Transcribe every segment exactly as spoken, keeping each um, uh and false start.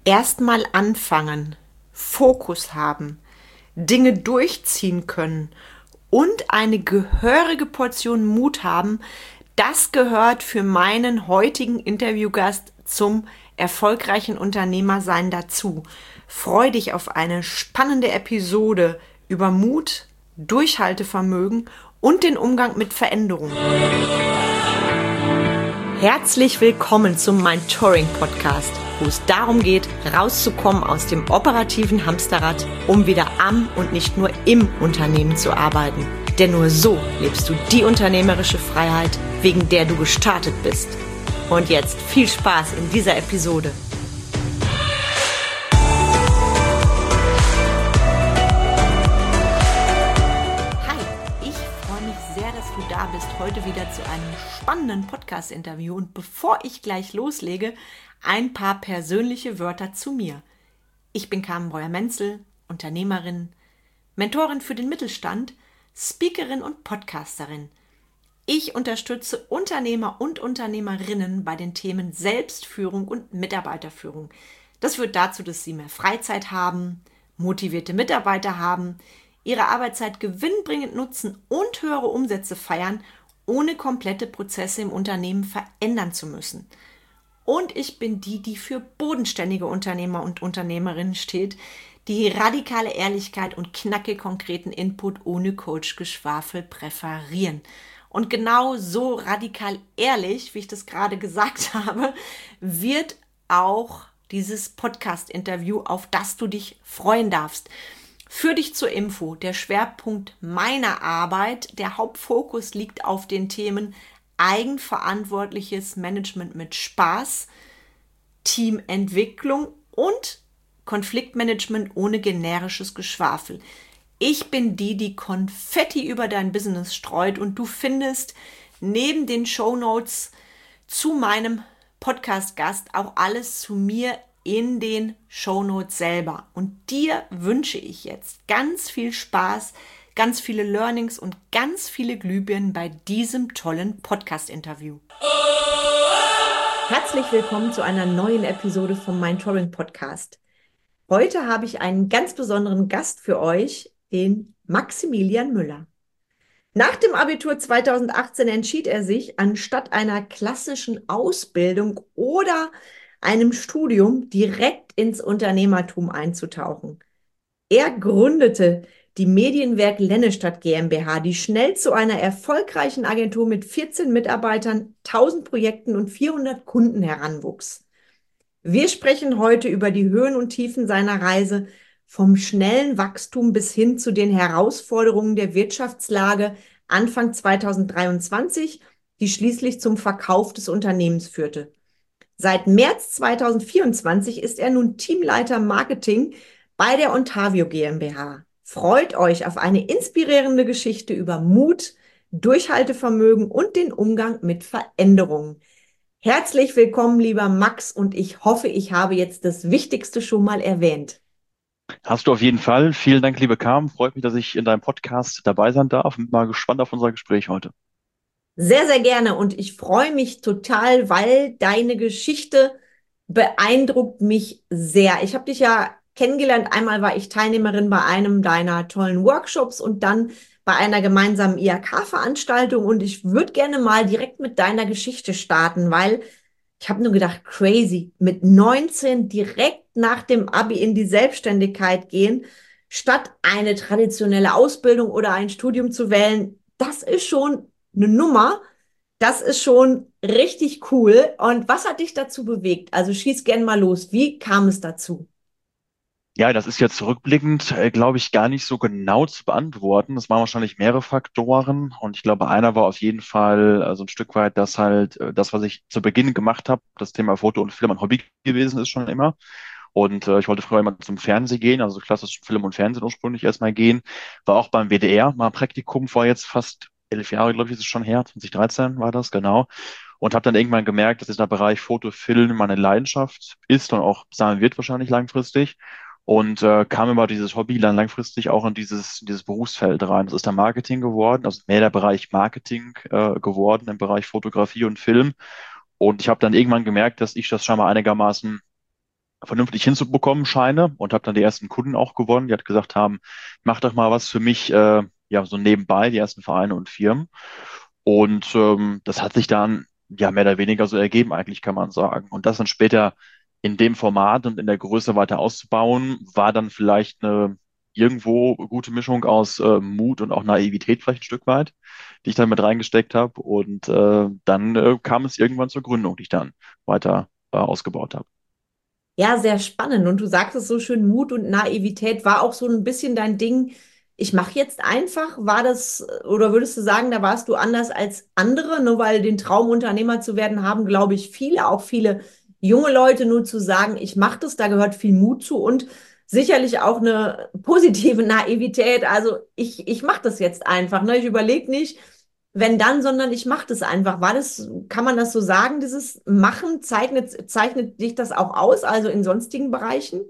Erstmal anfangen, Fokus haben, Dinge durchziehen können und eine gehörige Portion Mut haben, das gehört für meinen heutigen Interviewgast zum erfolgreichen Unternehmersein dazu. Freu dich auf eine spannende Episode über Mut, Durchhaltevermögen und den Umgang mit Veränderungen. Herzlich willkommen zum Mentoring Podcast, wo es darum geht, rauszukommen aus dem operativen Hamsterrad, um wieder am und nicht nur im Unternehmen zu arbeiten. Denn nur so lebst du die unternehmerische Freiheit, wegen der du gestartet bist. Und jetzt viel Spaß in dieser Episode. Du da bist, heute wieder zu einem spannenden Podcast-Interview. Und bevor ich gleich loslege, ein paar persönliche Wörter zu mir. Ich bin Carmen Breuer-Menzel, Unternehmerin, Mentorin für den Mittelstand, Speakerin und Podcasterin. Ich unterstütze Unternehmer und Unternehmerinnen bei den Themen Selbstführung und Mitarbeiterführung. Das führt dazu, dass sie mehr Freizeit haben, motivierte Mitarbeiter haben, ihre Arbeitszeit gewinnbringend nutzen und höhere Umsätze feiern, ohne komplette Prozesse im Unternehmen verändern zu müssen. Und ich bin die, die für bodenständige Unternehmer und Unternehmerinnen steht, die radikale Ehrlichkeit und knackig konkreten Input ohne Coach-Geschwafel präferieren. Und genau so radikal ehrlich, wie ich das gerade gesagt habe, wird auch dieses Podcast-Interview, auf das du dich freuen darfst. Für dich zur Info, der Schwerpunkt meiner Arbeit, der Hauptfokus liegt auf den Themen eigenverantwortliches Management mit Spaß, Teamentwicklung und Konfliktmanagement ohne generisches Geschwafel. Ich bin die, die Konfetti über dein Business streut, und du findest neben den Shownotes zu meinem Podcast-Gast auch alles zu mir in den Shownotes selber. Und dir wünsche ich jetzt ganz viel Spaß, ganz viele Learnings und ganz viele Glühbirnen bei diesem tollen Podcast-Interview. Herzlich willkommen zu einer neuen Episode vom Mentoring Podcast. Heute habe ich einen ganz besonderen Gast für euch, den Maximilian Müller. Nach dem Abitur zweitausendachtzehn entschied er sich, anstatt einer klassischen Ausbildung oder einem Studium direkt ins Unternehmertum einzutauchen. Er gründete die Medienwerk Lennestadt GmbH, die schnell zu einer erfolgreichen Agentur mit vierzehn Mitarbeitern, tausend Projekten und vierhundert Kunden heranwuchs. Wir sprechen heute über die Höhen und Tiefen seiner Reise, vom schnellen Wachstum bis hin zu den Herausforderungen der Wirtschaftslage Anfang zweitausenddreiundzwanzig, die schließlich zum Verkauf des Unternehmens führte. Seit März zweitausendvierundzwanzig ist er nun Teamleiter Marketing bei der Ontavio GmbH. Freut euch auf eine inspirierende Geschichte über Mut, Durchhaltevermögen und den Umgang mit Veränderungen. Herzlich willkommen, lieber Max, und ich hoffe, ich habe jetzt das Wichtigste schon mal erwähnt. Hast du auf jeden Fall. Vielen Dank, liebe Carmen. Freut mich, dass ich in deinem Podcast dabei sein darf. Bin mal gespannt auf unser Gespräch heute. Sehr, sehr gerne, und ich freue mich total, weil deine Geschichte beeindruckt mich sehr. Ich habe dich ja kennengelernt. Einmal war ich Teilnehmerin bei einem deiner tollen Workshops und dann bei einer gemeinsamen I H K-Veranstaltung, und ich würde gerne mal direkt mit deiner Geschichte starten, weil ich habe nur gedacht, crazy, mit neunzehn direkt nach dem Abi in die Selbstständigkeit gehen, statt eine traditionelle Ausbildung oder ein Studium zu wählen. Das ist schon eine Nummer. Das ist schon richtig cool. Und was hat dich dazu bewegt? Also schieß gern mal los. Wie kam es dazu? Ja, das ist jetzt zurückblickend, äh, glaube ich, gar nicht so genau zu beantworten. Es waren wahrscheinlich mehrere Faktoren. Und ich glaube, einer war auf jeden Fall äh, so ein Stück weit, dass halt äh, das, was ich zu Beginn gemacht habe, das Thema Foto und Film ein Hobby gewesen ist schon immer. Und äh, ich wollte früher immer zum Fernsehen gehen, also klassisch Film und Fernsehen ursprünglich erstmal gehen. War auch beim W D R, mal ein Praktikum vor jetzt fast elf Jahre, glaube ich, ist es schon her. zwanzig dreizehn war das, genau. Und habe dann irgendwann gemerkt, dass dieser Bereich Foto, Film meine Leidenschaft ist und auch sein wird wahrscheinlich langfristig. Und äh, kam über dieses Hobby dann langfristig auch in dieses, in dieses Berufsfeld rein. Das ist dann Marketing geworden, also mehr der Bereich Marketing äh, geworden im Bereich Fotografie und Film. Und ich habe dann irgendwann gemerkt, dass ich das schon mal einigermaßen vernünftig hinzubekommen scheine und habe dann die ersten Kunden auch gewonnen, die halt gesagt haben, mach doch mal was für mich, äh, ja, so nebenbei, die ersten Vereine und Firmen. Und ähm, das hat sich dann ja mehr oder weniger so ergeben, eigentlich kann man sagen. Und das dann später in dem Format und in der Größe weiter auszubauen, war dann vielleicht eine irgendwo gute Mischung aus äh, Mut und auch Naivität vielleicht ein Stück weit, die ich dann mit reingesteckt habe. Und äh, dann äh, kam es irgendwann zur Gründung, die ich dann weiter äh, ausgebaut habe. Ja, sehr spannend. Und du sagst es so schön, Mut und Naivität war auch so ein bisschen dein Ding. Ich mache jetzt einfach. War das, oder würdest du sagen, da warst du anders als andere? Nur weil den Traum, Unternehmer zu werden, haben, glaube ich, viele, auch viele junge Leute, nur zu sagen, ich mache das, da gehört viel Mut zu und sicherlich auch eine positive Naivität. Also ich, ich mache das jetzt einfach. Ne? Ich überlege nicht, wenn dann, sondern ich mache das einfach. War das, kann man das so sagen, dieses Machen, zeichnet, zeichnet dich das auch aus, also in sonstigen Bereichen?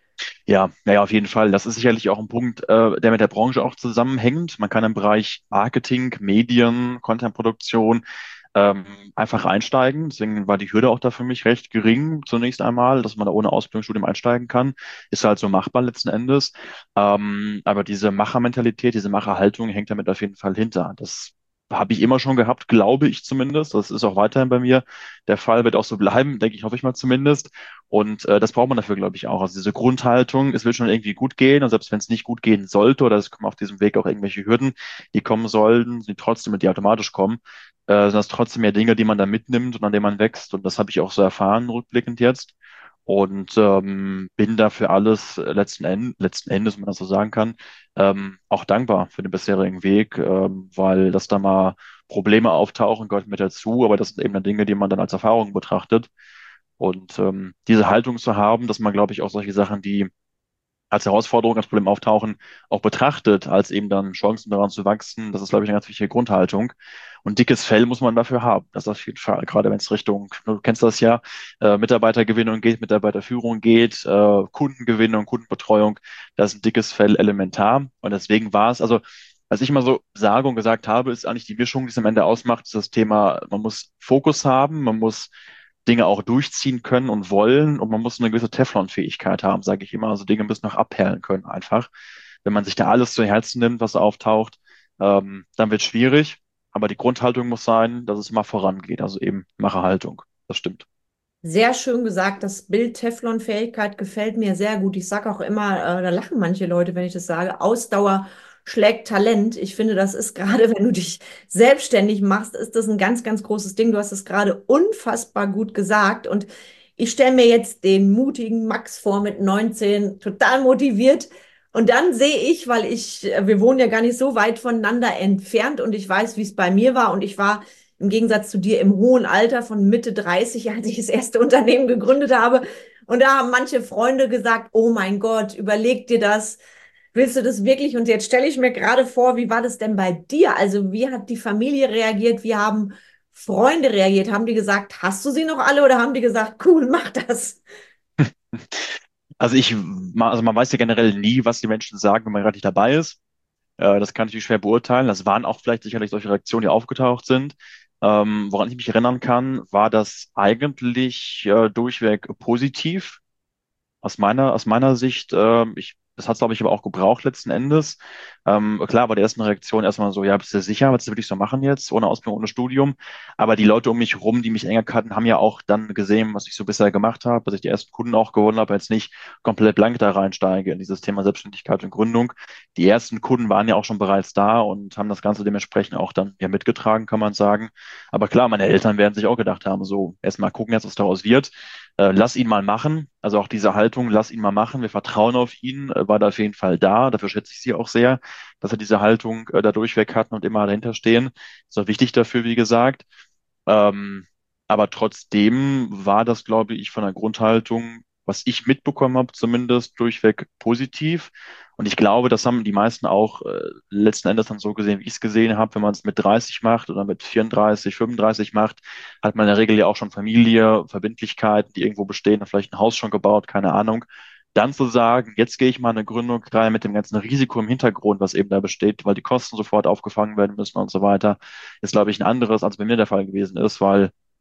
Ja, naja, auf jeden Fall. Das ist sicherlich auch ein Punkt, äh, der mit der Branche auch zusammenhängt. Man kann im Bereich Marketing, Medien, Contentproduktion ähm, einfach einsteigen. Deswegen war die Hürde auch da für mich recht gering zunächst einmal, dass man da ohne Ausbildungsstudium einsteigen kann. Ist halt so machbar letzten Endes. Ähm, aber diese Machermentalität, diese Macherhaltung hängt damit auf jeden Fall hinter. Das habe ich immer schon gehabt, glaube ich zumindest. Das ist auch weiterhin bei mir der Fall, wird auch so bleiben, denke ich, hoffe ich mal zumindest. Und äh, das braucht man dafür, glaube ich, auch. Also diese Grundhaltung, es wird schon irgendwie gut gehen. Und selbst wenn es nicht gut gehen sollte oder es kommen auf diesem Weg auch irgendwelche Hürden, die kommen sollten, die trotzdem, die automatisch kommen, äh, sind das trotzdem ja Dinge, die man da mitnimmt und an denen man wächst. Und das habe ich auch so erfahren, rückblickend jetzt. Und ähm, bin dafür alles äh, letzten Endes, letzten Endes, wenn man das so sagen kann, ähm, auch dankbar für den bisherigen Weg, ähm, weil dass da mal Probleme auftauchen, gehört mit dazu, aber das sind eben dann Dinge, die man dann als Erfahrung betrachtet. Und ähm, diese Haltung zu haben, dass man, glaube ich, auch solche Sachen, die als Herausforderung, als Problem auftauchen, auch betrachtet, als eben dann Chancen daran zu wachsen, das ist, glaube ich, eine ganz wichtige Grundhaltung. Und dickes Fell muss man dafür haben. Das auf jeden Fall, gerade wenn es Richtung, du kennst das ja, äh, Mitarbeitergewinnung geht, Mitarbeiterführung geht, äh, Kundengewinnung, Kundenbetreuung, da ist ein dickes Fell elementar. Und deswegen war es, also was ich immer so sage und gesagt habe, ist eigentlich die Mischung, die es am Ende ausmacht, ist das Thema, man muss Fokus haben, man muss Dinge auch durchziehen können und wollen und man muss eine gewisse Teflon-Fähigkeit haben, sage ich immer. Also Dinge müssen noch abperlen können einfach. Wenn man sich da alles zu Herzen nimmt, was auftaucht, ähm, dann wird es schwierig. Aber die Grundhaltung muss sein, dass es immer vorangeht. Also eben Macherhaltung. Das stimmt. Sehr schön gesagt. Das Bild Teflon-Fähigkeit gefällt mir sehr gut. Ich sage auch immer, äh, da lachen manche Leute, wenn ich das sage, Ausdauer schlägt Talent. Ich finde, das ist gerade, wenn du dich selbstständig machst, ist das ein ganz, ganz großes Ding. Du hast es gerade unfassbar gut gesagt. Und ich stelle mir jetzt den mutigen Max vor mit neunzehn, total motiviert. Und dann sehe ich, weil ich, äh, wir wohnen ja gar nicht so weit voneinander entfernt und ich weiß, wie es bei mir war. Und ich war im Gegensatz zu dir im hohen Alter von Mitte dreißig, als ich das erste Unternehmen gegründet habe. Und da haben manche Freunde gesagt, oh mein Gott, überleg dir das. Willst du das wirklich? Und jetzt stelle ich mir gerade vor, wie war das denn bei dir? Also wie hat die Familie reagiert? Wie haben Freunde reagiert? Haben die gesagt, hast du sie noch alle oder haben die gesagt, cool, mach das? Also ich, ma- also man weiß ja generell nie, was die Menschen sagen, wenn man gerade nicht dabei ist. Äh, das kann ich natürlich schwer beurteilen. Das waren auch vielleicht sicherlich solche Reaktionen, die aufgetaucht sind. Ähm, woran ich mich erinnern kann, war das eigentlich äh, durchweg positiv. Aus meiner, aus meiner Sicht, ähm, ich, das hat es, glaube ich, aber auch gebraucht letzten Endes. Ähm, klar war die erste Reaktion erstmal so, ja, bist du sicher, was will ich so machen jetzt, ohne Ausbildung, ohne Studium? Aber die Leute um mich herum, die mich enger kannten, haben ja auch dann gesehen, was ich so bisher gemacht habe, dass ich die ersten Kunden auch gewonnen habe, jetzt nicht komplett blank da reinsteige in dieses Thema Selbstständigkeit und Gründung. Die ersten Kunden waren ja auch schon bereits da und haben das Ganze dementsprechend auch dann ja mitgetragen, kann man sagen. Aber klar, meine Eltern werden sich auch gedacht haben, so, erstmal gucken jetzt, was daraus wird, äh, lass ihn mal machen. Also auch diese Haltung, lass ihn mal machen, wir vertrauen auf ihn, äh, war da auf jeden Fall da. Dafür schätze ich sie auch sehr, dass er diese Haltung äh, da durchweg hatten und immer dahinter stehen. Ist auch wichtig dafür, wie gesagt. Ähm, aber trotzdem war das, glaube ich, von der Grundhaltung, was ich mitbekommen habe, zumindest durchweg positiv. Und ich glaube, das haben die meisten auch äh, letzten Endes dann so gesehen, wie ich es gesehen habe. Wenn man es mit dreißig macht oder mit vierunddreißig, fünfunddreißig macht, hat man in der Regel ja auch schon Familie, Verbindlichkeiten, die irgendwo bestehen, vielleicht ein Haus schon gebaut, keine Ahnung. Dann zu sagen, jetzt gehe ich mal eine Gründung rein mit dem ganzen Risiko im Hintergrund, was eben da besteht, weil die Kosten sofort aufgefangen werden müssen und so weiter, ist, glaube ich, ein anderes, als bei mir der Fall gewesen ist, weil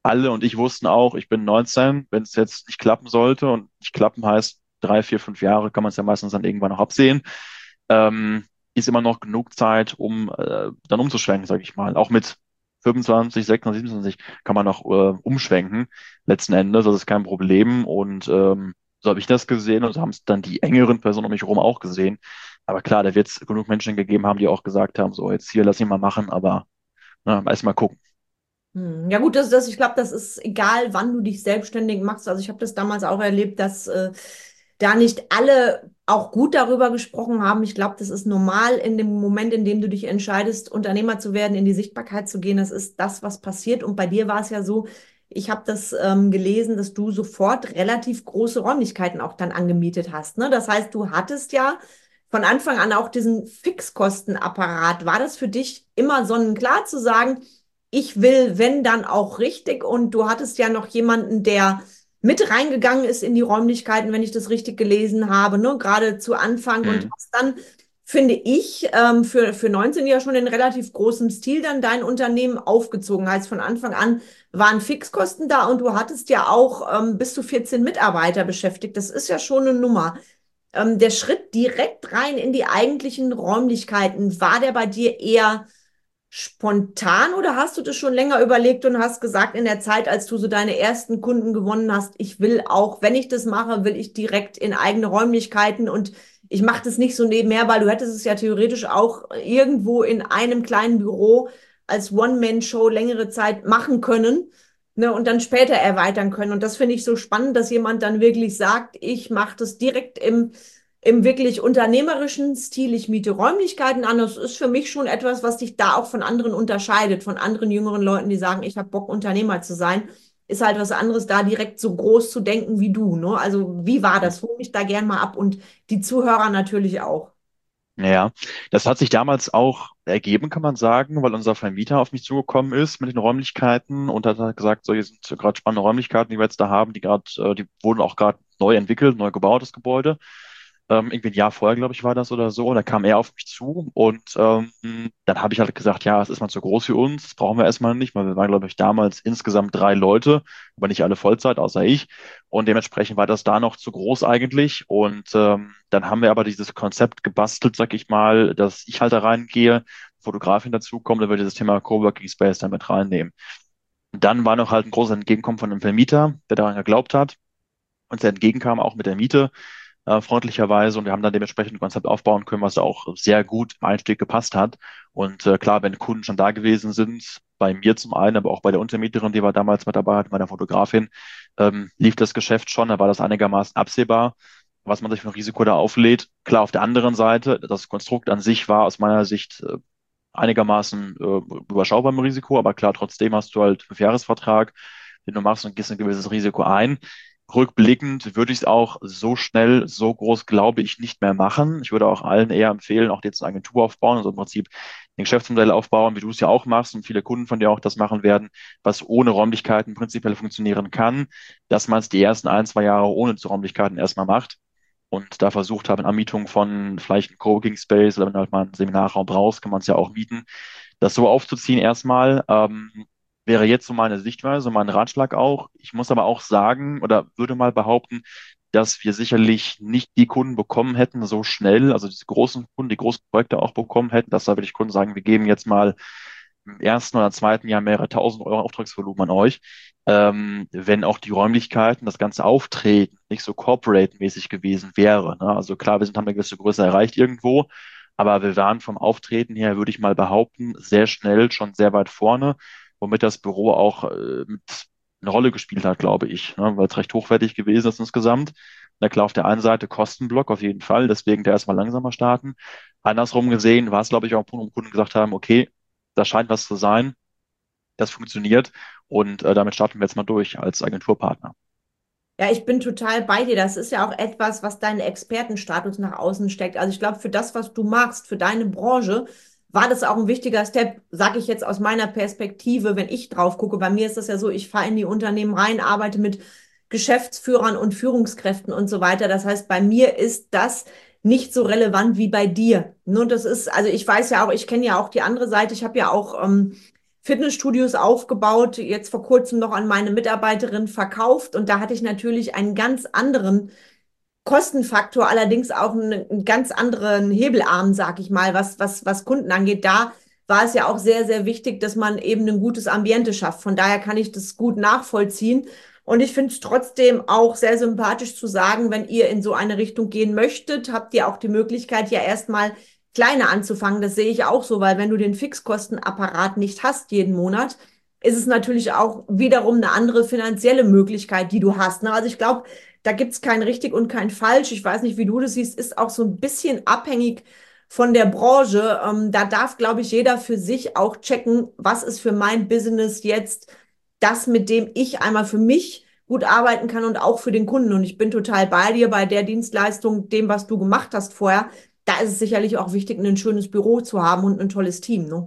alle und ich wussten auch, ich bin neunzehn, wenn es jetzt nicht klappen sollte und nicht klappen heißt drei, vier, fünf Jahre, kann man es ja meistens dann irgendwann noch absehen, ähm, ist immer noch genug Zeit, um äh, dann umzuschwenken, sage ich mal. Auch mit fünfundzwanzig, sechsundzwanzig, siebenundzwanzig kann man noch äh, umschwenken, letzten Endes, das ist kein Problem und ähm, so habe ich das gesehen und so haben es dann die engeren Personen um mich herum auch gesehen. Aber klar, da wird es genug Menschen gegeben haben, die auch gesagt haben, so jetzt hier, lass ihn mal machen, aber na, erst mal gucken. Hm. Ja gut, das, das, ich glaube, das ist egal, wann du dich selbstständig machst. Also ich habe das damals auch erlebt, dass äh, da nicht alle auch gut darüber gesprochen haben. Ich glaube, das ist normal in dem Moment, in dem du dich entscheidest, Unternehmer zu werden, in die Sichtbarkeit zu gehen. Das ist das, was passiert. Und bei dir war es ja so, ich habe das ähm, gelesen, dass du sofort relativ große Räumlichkeiten auch dann angemietet hast. Ne? Das heißt, du hattest ja von Anfang an auch diesen Fixkostenapparat. War das für dich immer sonnenklar zu sagen, ich will, wenn dann auch richtig. Und du hattest ja noch jemanden, der mit reingegangen ist in die Räumlichkeiten, wenn ich das richtig gelesen habe, ne? Gerade zu Anfang und Mhm. hast dann, finde ich, ähm, für, für neunzehn ja schon in relativ großem Stil dann dein Unternehmen aufgezogen. Heißt, von Anfang an waren Fixkosten da und du hattest ja auch ähm, bis zu vierzehn Mitarbeiter beschäftigt. Das ist ja schon eine Nummer. Ähm, der Schritt direkt rein in die eigentlichen Räumlichkeiten, war der bei dir eher spontan oder hast du das schon länger überlegt und hast gesagt, in der Zeit, als du so deine ersten Kunden gewonnen hast, ich will auch, wenn ich das mache, will ich direkt in eigene Räumlichkeiten und ich mache das nicht so nebenher, weil du hättest es ja theoretisch auch irgendwo in einem kleinen Büro als One-Man-Show längere Zeit machen können, ne, und dann später erweitern können. Und das finde ich so spannend, dass jemand dann wirklich sagt, ich mache das direkt im im wirklich unternehmerischen Stil. Ich miete Räumlichkeiten an. Das ist für mich schon etwas, was dich da auch von anderen unterscheidet, von anderen jüngeren Leuten, die sagen, ich habe Bock, Unternehmer zu sein. Ist halt was anderes, da direkt so groß zu denken wie du. Ne? Also wie war das? Hol mich da gern mal ab und die Zuhörer natürlich auch. Ja, das hat sich damals auch ergeben, kann man sagen, weil unser Vermieter auf mich zugekommen ist mit den Räumlichkeiten und hat halt gesagt, so, hier sind gerade spannende Räumlichkeiten, die wir jetzt da haben, die gerade, äh, die wurden auch gerade neu entwickelt, neu gebaut, das Gebäude. Ähm, irgendwie ein Jahr vorher, glaube ich, war das oder so. Und da kam er auf mich zu und ähm, dann habe ich halt gesagt, ja, es ist mal zu groß für uns, das brauchen wir erstmal nicht, weil wir waren, glaube ich, damals insgesamt drei Leute, aber nicht alle Vollzeit, außer ich. Und dementsprechend war das da noch zu groß eigentlich. Und ähm, dann haben wir aber dieses Konzept gebastelt, sag ich mal, dass ich halt da reingehe, Fotografin dazukommt, dann wir dieses Thema Coworking Space dann mit reinnehmen. Und dann war noch halt ein großes Entgegenkommen von einem Vermieter, der daran geglaubt hat, uns entgegenkam, auch mit der Miete äh, freundlicherweise. Und wir haben dann dementsprechend ein Konzept aufbauen können, was auch sehr gut im Einstieg gepasst hat. Und äh, klar, wenn Kunden schon da gewesen sind, bei mir zum einen, aber auch bei der Untermieterin, die wir damals mit dabei hatten, bei der Fotografin, ähm, lief das Geschäft schon, da war das einigermaßen absehbar, was man sich für ein Risiko da auflädt. Klar, auf der anderen Seite, das Konstrukt an sich war aus meiner Sicht äh, einigermaßen äh, überschaubar im Risiko, aber klar, trotzdem hast du halt einen Fünfjahresvertrag, den du machst und gehst ein gewisses Risiko ein. Rückblickend würde ich es auch so schnell, so groß, glaube ich, nicht mehr machen. Ich würde auch allen eher empfehlen, auch jetzt eine Agentur aufbauen, also im Prinzip ein Geschäftsmodell aufbauen, wie du es ja auch machst und viele Kunden von dir auch das machen werden, was ohne Räumlichkeiten prinzipiell funktionieren kann, dass man es die ersten ein, zwei Jahre ohne Räumlichkeiten erstmal macht und da versucht habe, in Anmietung von vielleicht einem Coworking Space oder wenn du halt mal einen Seminarraum brauchst, kann man es ja auch mieten, das so aufzuziehen erstmal, ähm, wäre jetzt so meine Sichtweise, mein Ratschlag auch. Ich muss aber auch sagen oder würde mal behaupten, dass wir sicherlich nicht die Kunden bekommen hätten so schnell, also diese großen Kunden, die großen Projekte auch bekommen hätten, dass da wirklich Kunden sagen, wir geben jetzt mal im ersten oder zweiten Jahr mehrere tausend Euro Auftragsvolumen an euch, ähm, wenn auch die Räumlichkeiten, das ganze Auftreten nicht so corporate-mäßig gewesen wäre. Ne? Also klar, wir sind, haben eine gewisse Größe erreicht irgendwo, aber wir waren vom Auftreten her, würde ich mal behaupten, sehr schnell schon sehr weit vorne, womit das Büro auch äh, mit eine Rolle gespielt hat, glaube ich, ne? Weil es recht hochwertig gewesen ist insgesamt. Na klar, auf der einen Seite Kostenblock auf jeden Fall, deswegen der erstmal langsamer starten. Andersrum gesehen war es, glaube ich, auch ein Punkt, wo Kunden gesagt haben, okay, da scheint was zu sein, das funktioniert und äh, damit starten wir jetzt mal durch als Agenturpartner. Ja, ich bin total bei dir. Das ist ja auch etwas, was deinen Expertenstatus nach außen steckt. Also ich glaube, für das, was du magst, für deine Branche, war das auch ein wichtiger Step, sage ich jetzt aus meiner Perspektive, wenn ich drauf gucke. Bei mir ist das ja so, ich fahre in die Unternehmen rein, arbeite mit Geschäftsführern und Führungskräften und so weiter. Das heißt, bei mir ist das nicht so relevant wie bei dir. Nur das ist, also ich weiß ja auch, ich kenne ja auch die andere Seite. Ich habe ja auch ähm, Fitnessstudios aufgebaut, jetzt vor kurzem noch an meine Mitarbeiterin verkauft und da hatte ich natürlich einen ganz anderen Kostenfaktor, allerdings auch einen, einen ganz anderen Hebelarm, sag ich mal, was, was, was Kunden angeht. Da war es ja auch sehr, sehr wichtig, dass man eben ein gutes Ambiente schafft. Von daher kann ich das gut nachvollziehen. Und ich finde es trotzdem auch sehr sympathisch zu sagen, wenn ihr in so eine Richtung gehen möchtet, habt ihr auch die Möglichkeit, ja erstmal kleiner anzufangen. Das sehe ich auch so, weil wenn du den Fixkostenapparat nicht hast jeden Monat, ist es natürlich auch wiederum eine andere finanzielle Möglichkeit, die du hast. Ne? Also ich glaube, da gibt's kein richtig und kein falsch. Ich weiß nicht, wie du das siehst, ist auch so ein bisschen abhängig von der Branche. Ähm, da darf, glaube ich, jeder für sich auch checken, was ist für mein Business jetzt das, mit dem ich einmal für mich gut arbeiten kann und auch für den Kunden. Und ich bin total bei dir bei der Dienstleistung, dem, was du gemacht hast vorher. Da ist es sicherlich auch wichtig, ein schönes Büro zu haben und ein tolles Team, ne?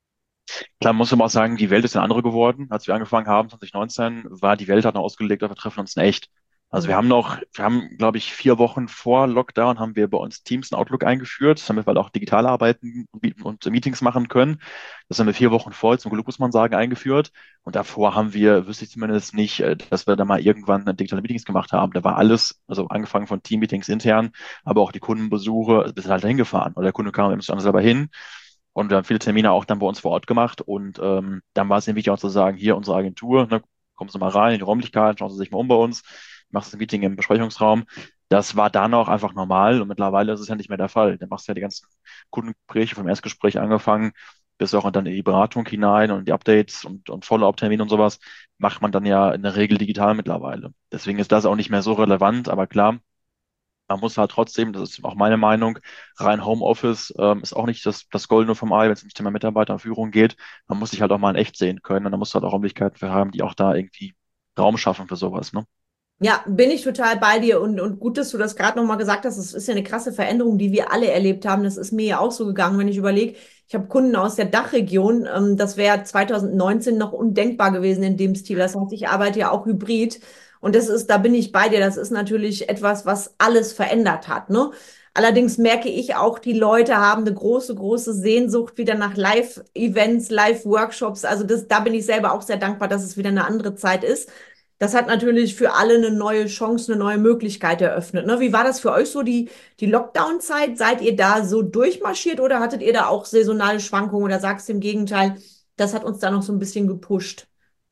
Klar, muss man auch sagen, die Welt ist eine andere geworden. Als wir angefangen haben, zwanzig neunzehn, war die Welt halt noch ausgelegt, auf wir treffen uns in echt. Also wir Mhm. haben noch, wir haben, glaube ich, vier Wochen vor Lockdown haben wir bei uns Teams und Outlook eingeführt, damit wir halt auch digital arbeiten und und Meetings machen können. Das haben wir vier Wochen vor, zum Glück muss man sagen, eingeführt. Und davor haben wir, wüsste ich zumindest nicht, äh, dass wir da mal irgendwann digitale Meetings gemacht haben. Da war alles, also angefangen von Team-Meetings intern, aber auch die Kundenbesuche, wir sind halt hingefahren. Oder der Kunde kam, wir müssen dann selber hin. Und wir haben viele Termine auch dann bei uns vor Ort gemacht. Und ähm, dann war es eben wichtig auch zu sagen, hier unsere Agentur, ne, kommen Sie mal rein in die Räumlichkeiten, schauen Sie sich mal um bei uns, machst ein Meeting im Besprechungsraum. Das war dann auch einfach normal und mittlerweile ist es ja nicht mehr der Fall. Dann machst du ja die ganzen Kundengespräche vom Erstgespräch angefangen, bis auch dann in die Beratung hinein und die Updates und, und Follow-up-Termine und sowas, macht man dann ja in der Regel digital mittlerweile. Deswegen ist das auch nicht mehr so relevant, aber klar, man muss halt trotzdem, das ist auch meine Meinung, rein Homeoffice ähm, ist auch nicht das, das Goldene vom Ei, wenn es ums Thema Mitarbeiterführung geht. Man muss sich halt auch mal in echt sehen können und da muss halt auch Möglichkeiten für haben, die auch da irgendwie Raum schaffen für sowas, ne? Ja, bin ich total bei dir und, und gut, dass du das gerade nochmal gesagt hast. Das ist ja eine krasse Veränderung, die wir alle erlebt haben. Das ist mir ja auch so gegangen, wenn ich überlege, ich habe Kunden aus der Dachregion. Ähm, das wäre zwanzig neunzehn noch undenkbar gewesen in dem Stil. Das heißt, ich arbeite ja auch hybrid und das ist, da bin ich bei dir. Das ist natürlich etwas, was alles verändert hat, ne? Allerdings merke ich auch, die Leute haben eine große, große Sehnsucht wieder nach Live-Events, Live-Workshops. Also das, da bin ich selber auch sehr dankbar, dass es wieder eine andere Zeit ist. Das hat natürlich für alle eine neue Chance, eine neue Möglichkeit eröffnet. Ne? Wie war das für euch so, die, die Lockdown-Zeit? Seid ihr da so durchmarschiert oder hattet ihr da auch saisonale Schwankungen oder sagst du im Gegenteil, das hat uns da noch so ein bisschen gepusht?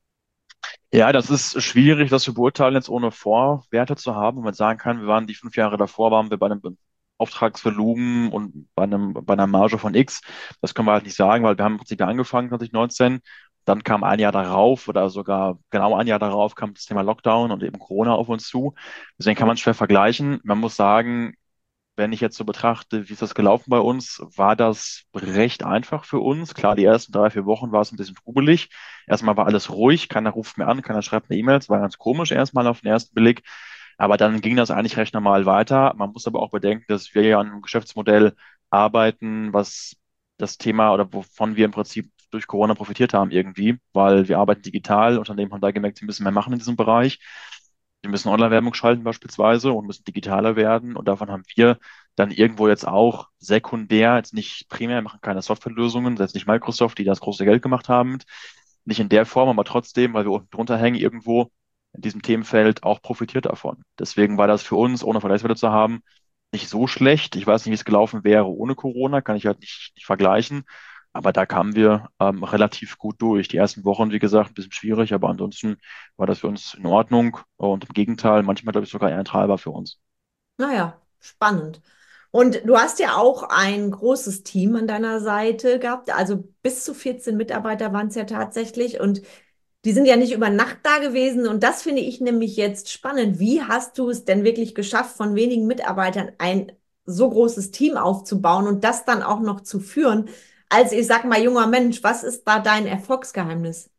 Ja, das ist schwierig, das zu beurteilen, jetzt ohne Vorwerte zu haben, wo man sagen kann, wir waren die fünf Jahre davor, waren wir bei einem Auftragsvolumen und bei einem, bei einer Marge von X. Das können wir halt nicht sagen, weil wir haben im Prinzip ja angefangen zwanzig neunzehn, dann kam ein Jahr darauf oder sogar genau ein Jahr darauf kam das Thema Lockdown und eben Corona auf uns zu. Deswegen kann man es schwer vergleichen. Man muss sagen, wenn ich jetzt so betrachte, wie ist das gelaufen bei uns, war das recht einfach für uns. Klar, die ersten drei, vier Wochen war es ein bisschen trubelig. Erstmal war alles ruhig, keiner ruft mehr an, keiner schreibt eine E-Mail. Es war ganz komisch erstmal auf den ersten Blick. Aber dann ging das eigentlich recht normal weiter. Man muss aber auch bedenken, dass wir ja an einem Geschäftsmodell arbeiten, was das Thema oder wovon wir im Prinzip durch Corona profitiert haben irgendwie, weil wir arbeiten digital. Unternehmen haben da gemerkt, sie müssen mehr machen in diesem Bereich. Wir müssen Online-Werbung schalten beispielsweise und müssen digitaler werden. Und davon haben wir dann irgendwo jetzt auch sekundär, jetzt nicht primär, machen keine Softwarelösungen, das ist jetzt nicht Microsoft, die das große Geld gemacht haben, nicht in der Form, aber trotzdem, weil wir unten drunter hängen, irgendwo in diesem Themenfeld auch profitiert davon. Deswegen war das für uns, ohne Vergleichswerte zu haben, nicht so schlecht. Ich weiß nicht, wie es gelaufen wäre ohne Corona, kann ich halt nicht, nicht vergleichen. Aber da kamen wir ähm, relativ gut durch. Die ersten Wochen, wie gesagt, ein bisschen schwierig, aber ansonsten war das für uns in Ordnung. Und im Gegenteil, manchmal, glaube ich, sogar eher ein Treiber für uns. Naja, spannend. Und du hast ja auch ein großes Team an deiner Seite gehabt. Also bis zu vierzehn Mitarbeiter waren es ja tatsächlich. Und die sind ja nicht über Nacht da gewesen. Und das finde ich nämlich jetzt spannend. Wie hast du es denn wirklich geschafft, von wenigen Mitarbeitern ein so großes Team aufzubauen und das dann auch noch zu führen? Als ich sag mal, junger Mensch, was ist da dein Erfolgsgeheimnis?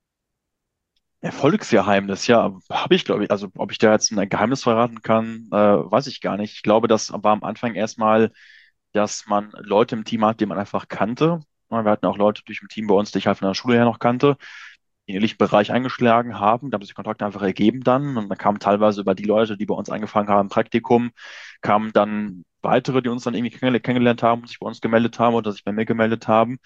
Erfolgsgeheimnis, ja, habe ich, glaube ich. Also, ob ich da jetzt ein Geheimnis verraten kann, äh, weiß ich gar nicht. Ich glaube, das war am Anfang erstmal, dass man Leute im Team hat, die man einfach kannte. Wir hatten auch Leute durch im Team bei uns, die ich halt von der Schule her noch kannte, die einen ähnlichen Bereich eingeschlagen haben. Da haben sich Kontakte einfach ergeben dann. Und dann kamen teilweise über die Leute, die bei uns angefangen haben, Praktikum, kamen dann weitere, die uns dann irgendwie kennengelernt haben und sich bei uns gemeldet haben oder sich bei mir gemeldet haben.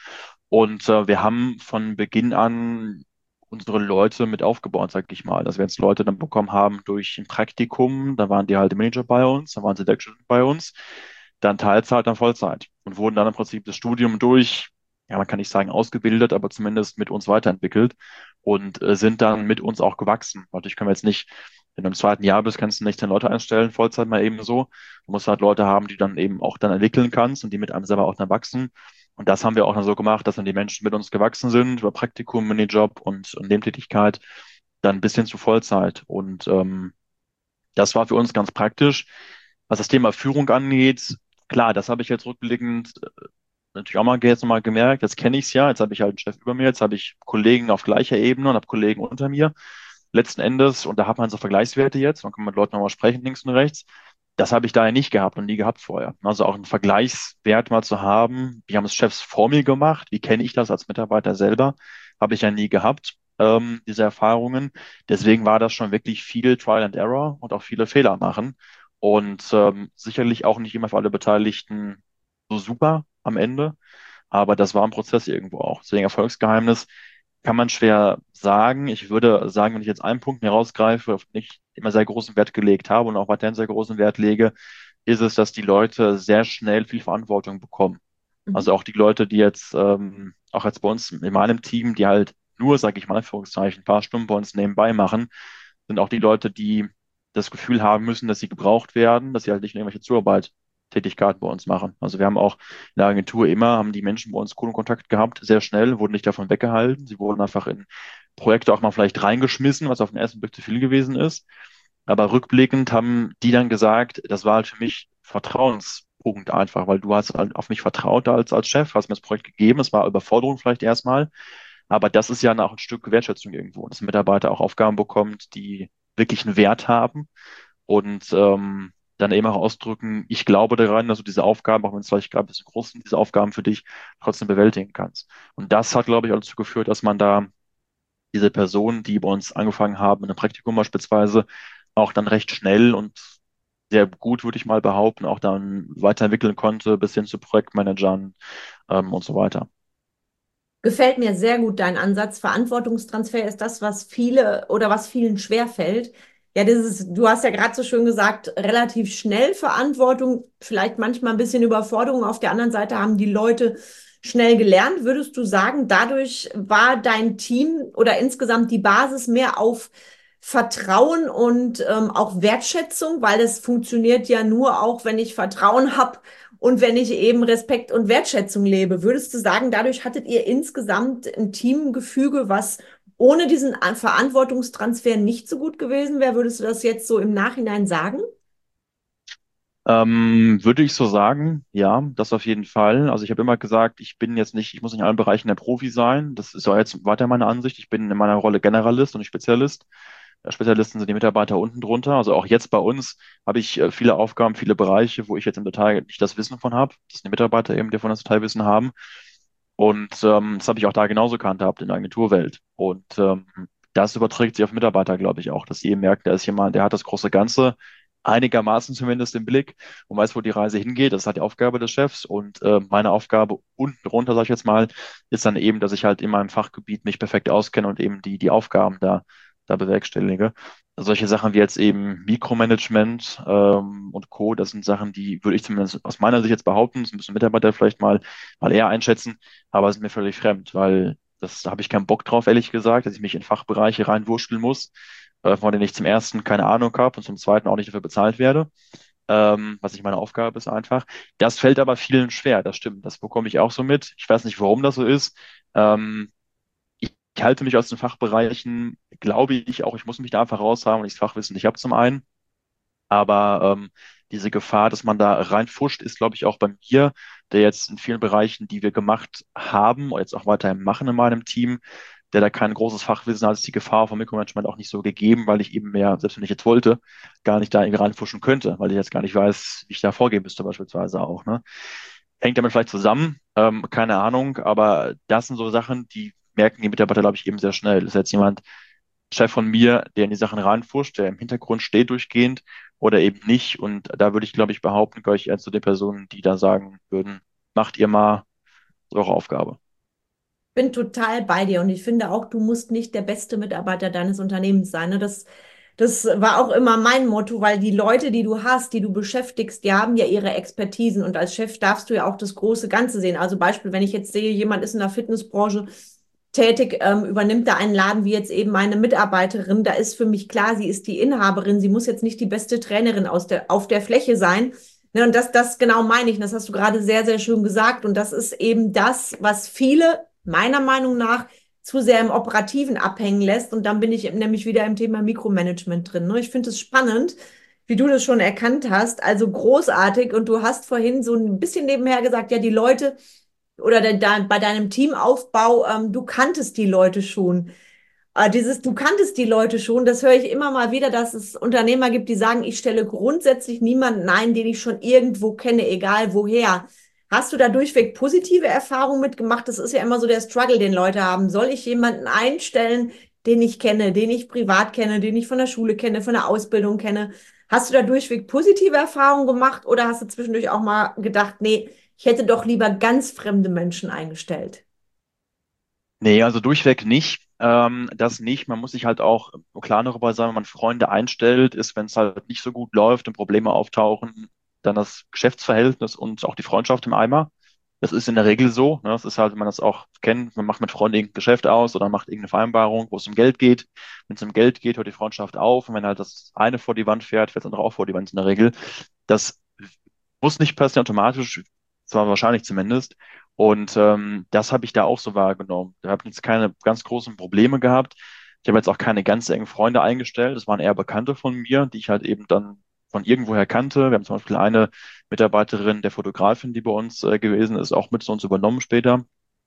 Und äh, wir haben von Beginn an unsere Leute mit aufgebaut, sag ich mal. Dass wir jetzt Leute dann bekommen haben durch ein Praktikum, da waren die halt Manager bei uns, dann waren sie Werkstudenten bei uns, dann Teilzeit, dann Vollzeit und wurden dann im Prinzip das Studium durch, ja, man kann nicht sagen ausgebildet, aber zumindest mit uns weiterentwickelt und äh, sind dann mit uns auch gewachsen. Natürlich können wir jetzt nicht, wenn du im zweiten Jahr bist, kannst du nicht zehn Leute einstellen, Vollzeit mal eben so. Du musst halt Leute haben, die dann eben auch dann entwickeln kannst und die mit einem selber auch dann wachsen. Und das haben wir auch dann so gemacht, dass dann die Menschen mit uns gewachsen sind, über Praktikum, Minijob und, und Nebentätigkeit, dann bis hin zu Vollzeit. Und ähm, das war für uns ganz praktisch. Was das Thema Führung angeht, klar, das habe ich jetzt rückblickend äh, natürlich auch mal jetzt nochmal gemerkt. Jetzt kenne ich es ja, jetzt habe ich halt einen Chef über mir, jetzt habe ich Kollegen auf gleicher Ebene und habe Kollegen unter mir. Letzten Endes, und da hat man so Vergleichswerte jetzt, man kann mit Leuten nochmal sprechen, links und rechts. Das habe ich daher nicht gehabt und nie gehabt vorher. Also auch einen Vergleichswert mal zu haben, wie haben es Chefs vor mir gemacht, wie kenne ich das als Mitarbeiter selber, habe ich ja nie gehabt, ähm, diese Erfahrungen. Deswegen war das schon wirklich viel Trial and Error und auch viele Fehler machen. Und ähm, sicherlich auch nicht immer für alle Beteiligten so super am Ende, aber das war ein Prozess irgendwo auch. Deswegen Erfolgsgeheimnis kann man schwer sagen. Ich würde sagen, wenn ich jetzt einen Punkt mir rausgreife, auf den ich immer sehr großen Wert gelegt habe und auch weiterhin sehr großen Wert lege, ist es, dass die Leute sehr schnell viel Verantwortung bekommen. Also Mhm. auch die Leute, die jetzt, ähm, auch jetzt bei uns in meinem Team, die halt nur, sage ich mal, in Anführungszeichen, ein paar Stunden bei uns nebenbei machen, sind auch die Leute, die das Gefühl haben müssen, dass sie gebraucht werden, dass sie halt nicht nur irgendwelche Zuarbeit Tätigkeiten bei uns machen. Also wir haben auch in der Agentur immer, haben die Menschen bei uns Kundenkontakt gehabt, sehr schnell, wurden nicht davon weggehalten. Sie wurden einfach in Projekte auch mal vielleicht reingeschmissen, was auf den ersten Blick zu viel gewesen ist. Aber rückblickend haben die dann gesagt, das war halt für mich Vertrauenspunkt einfach, weil du hast halt auf mich vertraut als, als Chef, hast mir das Projekt gegeben. Es war Überforderung vielleicht erstmal, aber das ist ja auch ein Stück Wertschätzung irgendwo, dass ein Mitarbeiter auch Aufgaben bekommt, die wirklich einen Wert haben und ähm, dann eben auch ausdrücken, ich glaube daran, dass du diese Aufgaben, auch wenn es vielleicht gerade ein bisschen groß sind, diese Aufgaben für dich trotzdem bewältigen kannst. Und das hat, glaube ich, auch dazu geführt, dass man da diese Personen, die bei uns angefangen haben, in einem Praktikum beispielsweise, auch dann recht schnell und sehr gut, würde ich mal behaupten, auch dann weiterentwickeln konnte, bis hin zu Projektmanagern ähm, und so weiter. Gefällt mir sehr gut dein Ansatz. Verantwortungstransfer ist das, was viele oder was vielen schwerfällt. Ja, dieses, du hast ja gerade so schön gesagt, relativ schnell Verantwortung, vielleicht manchmal ein bisschen Überforderung. Auf der anderen Seite haben die Leute schnell gelernt. Würdest du sagen, dadurch war dein Team oder insgesamt die Basis mehr auf Vertrauen und ähm, auch Wertschätzung, weil es funktioniert ja nur auch, wenn ich Vertrauen habe und wenn ich eben Respekt und Wertschätzung lebe. Würdest du sagen, dadurch hattet ihr insgesamt ein Teamgefüge, was ohne diesen Verantwortungstransfer nicht so gut gewesen wäre? Würdest du das jetzt so im Nachhinein sagen? Ähm, würde ich so sagen, ja, das auf jeden Fall. Also ich habe immer gesagt, ich bin jetzt nicht, ich muss nicht in allen Bereichen der Profi sein. Das ist auch jetzt weiter meine Ansicht. Ich bin in meiner Rolle Generalist und nicht Spezialist. Äh, Spezialisten sind die Mitarbeiter unten drunter. Also auch jetzt bei uns habe ich äh, viele Aufgaben, viele Bereiche, wo ich jetzt im Detail nicht das Wissen von habe. Das sind die Mitarbeiter eben, die von das Detailwissen haben. Und ähm, das habe ich auch da genauso gehandhabt in der Agenturwelt. Und ähm, das überträgt sich auf Mitarbeiter, glaube ich, auch, dass sie eben merken, da ist jemand, der hat das große Ganze einigermaßen zumindest im Blick und weiß, wo die Reise hingeht. Das ist halt die Aufgabe des Chefs. Und äh, meine Aufgabe unten drunter, sage ich jetzt mal, ist dann eben, dass ich halt in meinem Fachgebiet mich perfekt auskenne und eben die, die Aufgaben da, da bewerkstellige. Solche Sachen wie jetzt eben Mikromanagement ähm, und Co., das sind Sachen, die würde ich zumindest aus meiner Sicht jetzt behaupten, das müssen Mitarbeiter vielleicht mal, mal eher einschätzen, aber sind mir völlig fremd, weil das da habe ich keinen Bock drauf, ehrlich gesagt, dass ich mich in Fachbereiche reinwurschteln muss, äh, von denen ich zum ersten keine Ahnung habe und zum zweiten auch nicht dafür bezahlt werde, ähm, was nicht meine Aufgabe ist einfach. Das fällt aber vielen schwer, das stimmt, das bekomme ich auch so mit. Ich weiß nicht, warum das so ist. Ähm, ich, ich halte mich aus den Fachbereichen, glaube ich auch, ich muss mich da einfach raushaben und ich das Fachwissen nicht habe zum einen. Aber ähm, diese Gefahr, dass man da reinfuscht, ist, glaube ich, auch bei mir, der jetzt in vielen Bereichen, die wir gemacht haben, und jetzt auch weiterhin machen in meinem Team, der da kein großes Fachwissen hat, ist die Gefahr vom Mikromanagement auch nicht so gegeben, weil ich eben mehr, selbst wenn ich jetzt wollte, gar nicht da irgendwie reinfuschen könnte, weil ich jetzt gar nicht weiß, wie ich da vorgehen müsste, beispielsweise auch, ne? Hängt damit vielleicht zusammen, ähm, keine Ahnung, aber das sind so Sachen, die merken die Mitarbeiter, glaube ich, eben sehr schnell. Ist jetzt jemand, Chef von mir, der in die Sachen reinfuscht, der im Hintergrund steht durchgehend oder eben nicht. Und da würde ich, glaube ich, behaupten, gehöre ich eher zu den Personen, die da sagen würden, macht ihr mal eure Aufgabe. Bin total bei dir und ich finde auch, du musst nicht der beste Mitarbeiter deines Unternehmens sein. Ne? Das, das war auch immer mein Motto, weil die Leute, die du hast, die du beschäftigst, die haben ja ihre Expertisen und als Chef darfst du ja auch das große Ganze sehen. Also Beispiel, wenn ich jetzt sehe, jemand ist in der Fitnessbranche tätig, ähm, übernimmt da einen Laden wie jetzt eben meine Mitarbeiterin, da ist für mich klar, sie ist die Inhaberin, sie muss jetzt nicht die beste Trainerin aus der, auf der Fläche sein. Ne, und das, das genau meine ich, und das hast du gerade sehr, sehr schön gesagt. Und das ist eben das, was viele meiner Meinung nach zu sehr im Operativen abhängen lässt. Und dann bin ich nämlich wieder im Thema Mikromanagement drin. Ne? Ich finde es spannend, wie du das schon erkannt hast. Also großartig. Und du hast vorhin so ein bisschen nebenher gesagt, ja, die Leute oder de, de, bei deinem Teamaufbau, ähm, du kanntest die Leute schon. Äh, dieses, du kanntest die Leute schon, das höre ich immer mal wieder, dass es Unternehmer gibt, die sagen, ich stelle grundsätzlich niemanden ein, den ich schon irgendwo kenne, egal woher. Hast du da durchweg positive Erfahrungen mitgemacht? Das ist ja immer so der Struggle, den Leute haben. Soll ich jemanden einstellen, den ich kenne, den ich privat kenne, den ich von der Schule kenne, von der Ausbildung kenne? Hast du da durchweg positive Erfahrungen gemacht oder hast du zwischendurch auch mal gedacht, nee, ich hätte doch lieber ganz fremde Menschen eingestellt? Nee, also durchweg nicht. Ähm, das nicht. Man muss sich halt auch klar darüber sein, wenn man Freunde einstellt, ist, wenn es halt nicht so gut läuft und Probleme auftauchen, dann das Geschäftsverhältnis und auch die Freundschaft im Eimer. Das ist in der Regel so. Ne? Das ist halt, wenn man das auch kennt, man macht mit Freunden irgendein Geschäft aus oder macht irgendeine Vereinbarung, wo es um Geld geht. Wenn es um Geld geht, hört die Freundschaft auf. Und wenn halt das eine vor die Wand fährt, fährt das andere auch vor die Wand in der Regel. Das muss nicht passieren automatisch, zwar wahrscheinlich zumindest. Und ähm, das habe ich da auch so wahrgenommen. Da habe ich jetzt keine ganz großen Probleme gehabt. Ich habe jetzt auch keine ganz engen Freunde eingestellt. Das waren eher Bekannte von mir, die ich halt eben dann von irgendwoher kannte. Wir haben zum Beispiel eine Mitarbeiterin der Fotografin, die bei uns äh, gewesen ist, auch mit zu uns übernommen später,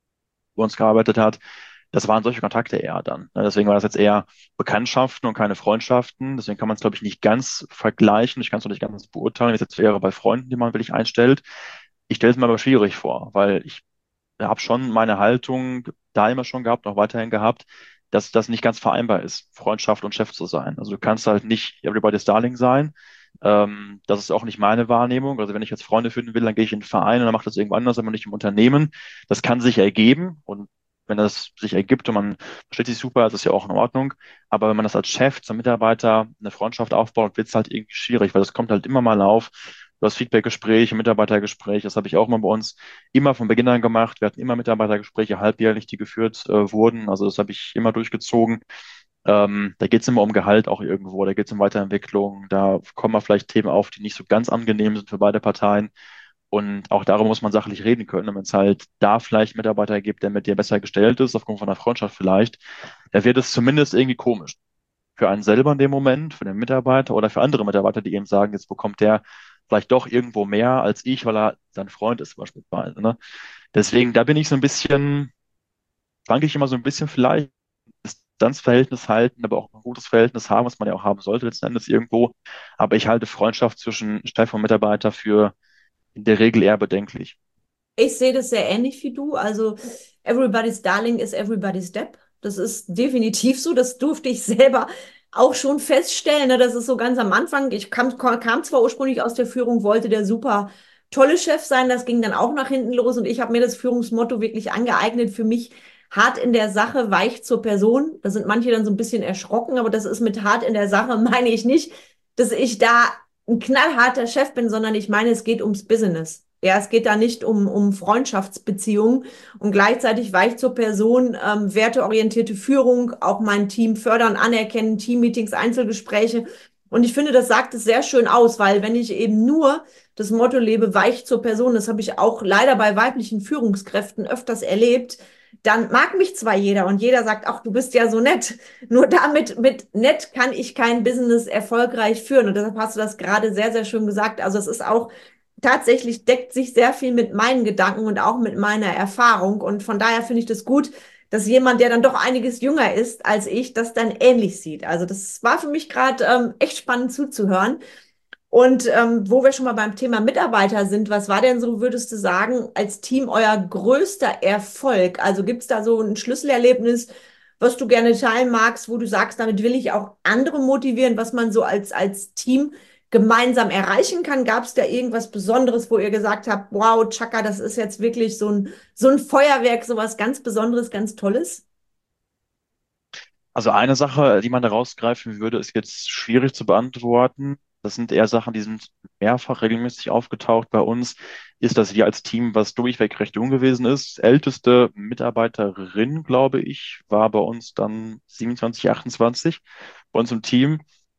bei uns gearbeitet hat. Das waren solche Kontakte eher dann. Ne? Deswegen war das jetzt eher Bekanntschaften und keine Freundschaften. Deswegen kann man es, glaube ich, nicht ganz vergleichen. Ich kann es noch nicht ganz beurteilen, wie es jetzt wäre bei Freunden, die man wirklich einstellt. Ich stelle es mir aber schwierig vor, weil ich habe schon meine Haltung da immer schon gehabt, auch weiterhin gehabt, dass das nicht ganz vereinbar ist, Freundschaft und Chef zu sein. Also du kannst halt nicht everybody's Darling sein. Ähm, das ist auch nicht meine Wahrnehmung. Also wenn ich jetzt Freunde finden will, dann gehe ich in den Verein und dann macht das irgendwo anders, aber nicht im Unternehmen. Das kann sich ergeben und wenn das sich ergibt und man versteht sich super, ist das ja auch in Ordnung. Aber wenn man das als Chef zum Mitarbeiter eine Freundschaft aufbaut, wird es halt irgendwie schwierig, weil das kommt halt immer mal auf. Du hast Feedbackgespräche, Mitarbeitergespräche, das habe ich auch mal bei uns immer von Beginn an gemacht. Wir hatten immer Mitarbeitergespräche halbjährlich, die geführt äh, wurden. Also das habe ich immer durchgezogen. Ähm, da geht es immer um Gehalt auch irgendwo, da geht es um Weiterentwicklung, da kommen mal vielleicht Themen auf, die nicht so ganz angenehm sind für beide Parteien. Und auch darüber muss man sachlich reden können. Und wenn es halt da vielleicht einen Mitarbeiter gibt, der mit dir besser gestellt ist, aufgrund von einer Freundschaft vielleicht, da wird es zumindest irgendwie komisch. Für einen selber in dem Moment, für den Mitarbeiter oder für andere Mitarbeiter, die eben sagen, jetzt bekommt der vielleicht doch irgendwo mehr als ich, weil er sein Freund ist beispielsweise. Ne? Deswegen, da bin ich so ein bisschen, schwanke ich immer so ein bisschen vielleicht, Distanzverhältnis halten, aber auch ein gutes Verhältnis haben, was man ja auch haben sollte letzten Endes irgendwo. Aber ich halte Freundschaft zwischen Chef und Mitarbeiter für in der Regel eher bedenklich. Ich sehe das sehr ähnlich wie du. Also, everybody's darling is everybody's Depp. Das ist definitiv so. Das durfte ich selber auch schon feststellen. Ne? Das ist so ganz am Anfang. Ich kam, kam zwar ursprünglich aus der Führung, wollte der super tolle Chef sein. Das ging dann auch nach hinten los. Und ich habe mir das Führungsmotto wirklich angeeignet für mich. Hart in der Sache, weich zur Person. Da sind manche dann so ein bisschen erschrocken, aber das ist mit hart in der Sache, meine ich nicht, dass ich da ein knallharter Chef bin, sondern ich meine, es geht ums Business. Ja, es geht da nicht um, um Freundschaftsbeziehungen und gleichzeitig war ich zur Person, ähm, werteorientierte Führung, auch mein Team fördern, anerkennen, Teammeetings, Einzelgespräche. Und ich finde, das sagt es sehr schön aus, weil wenn ich eben nur das Motto lebe, weich zur Person, das habe ich auch leider bei weiblichen Führungskräften öfters erlebt, dann mag mich zwar jeder und jeder sagt, ach, du bist ja so nett. Nur damit, mit nett kann ich kein Business erfolgreich führen. Und deshalb hast du das gerade sehr, sehr schön gesagt. Also es ist auch tatsächlich deckt sich sehr viel mit meinen Gedanken und auch mit meiner Erfahrung. Und von daher finde ich das gut, dass jemand, der dann doch einiges jünger ist als ich, das dann ähnlich sieht. Also das war für mich gerade ähm, echt spannend zuzuhören. Und ähm, wo wir schon mal beim Thema Mitarbeiter sind, was war denn so, würdest du sagen, als Team euer größter Erfolg? Also gibt es da so ein Schlüsselerlebnis, was du gerne teilen magst, wo du sagst, damit will ich auch andere motivieren, was man so als, als Team gemeinsam erreichen kann? Gab es da irgendwas Besonderes, wo ihr gesagt habt, wow, Chaka, das ist jetzt wirklich so ein, so ein Feuerwerk, sowas ganz Besonderes, ganz Tolles? Also eine Sache, die man da rausgreifen würde, ist jetzt schwierig zu beantworten. Das sind eher Sachen, die sind mehrfach regelmäßig aufgetaucht bei uns, ist, dass wir als Team, was durchweg recht jung gewesen ist, älteste Mitarbeiterin, glaube ich, war bei uns dann siebenundzwanzig, achtundzwanzig bei uns im Team.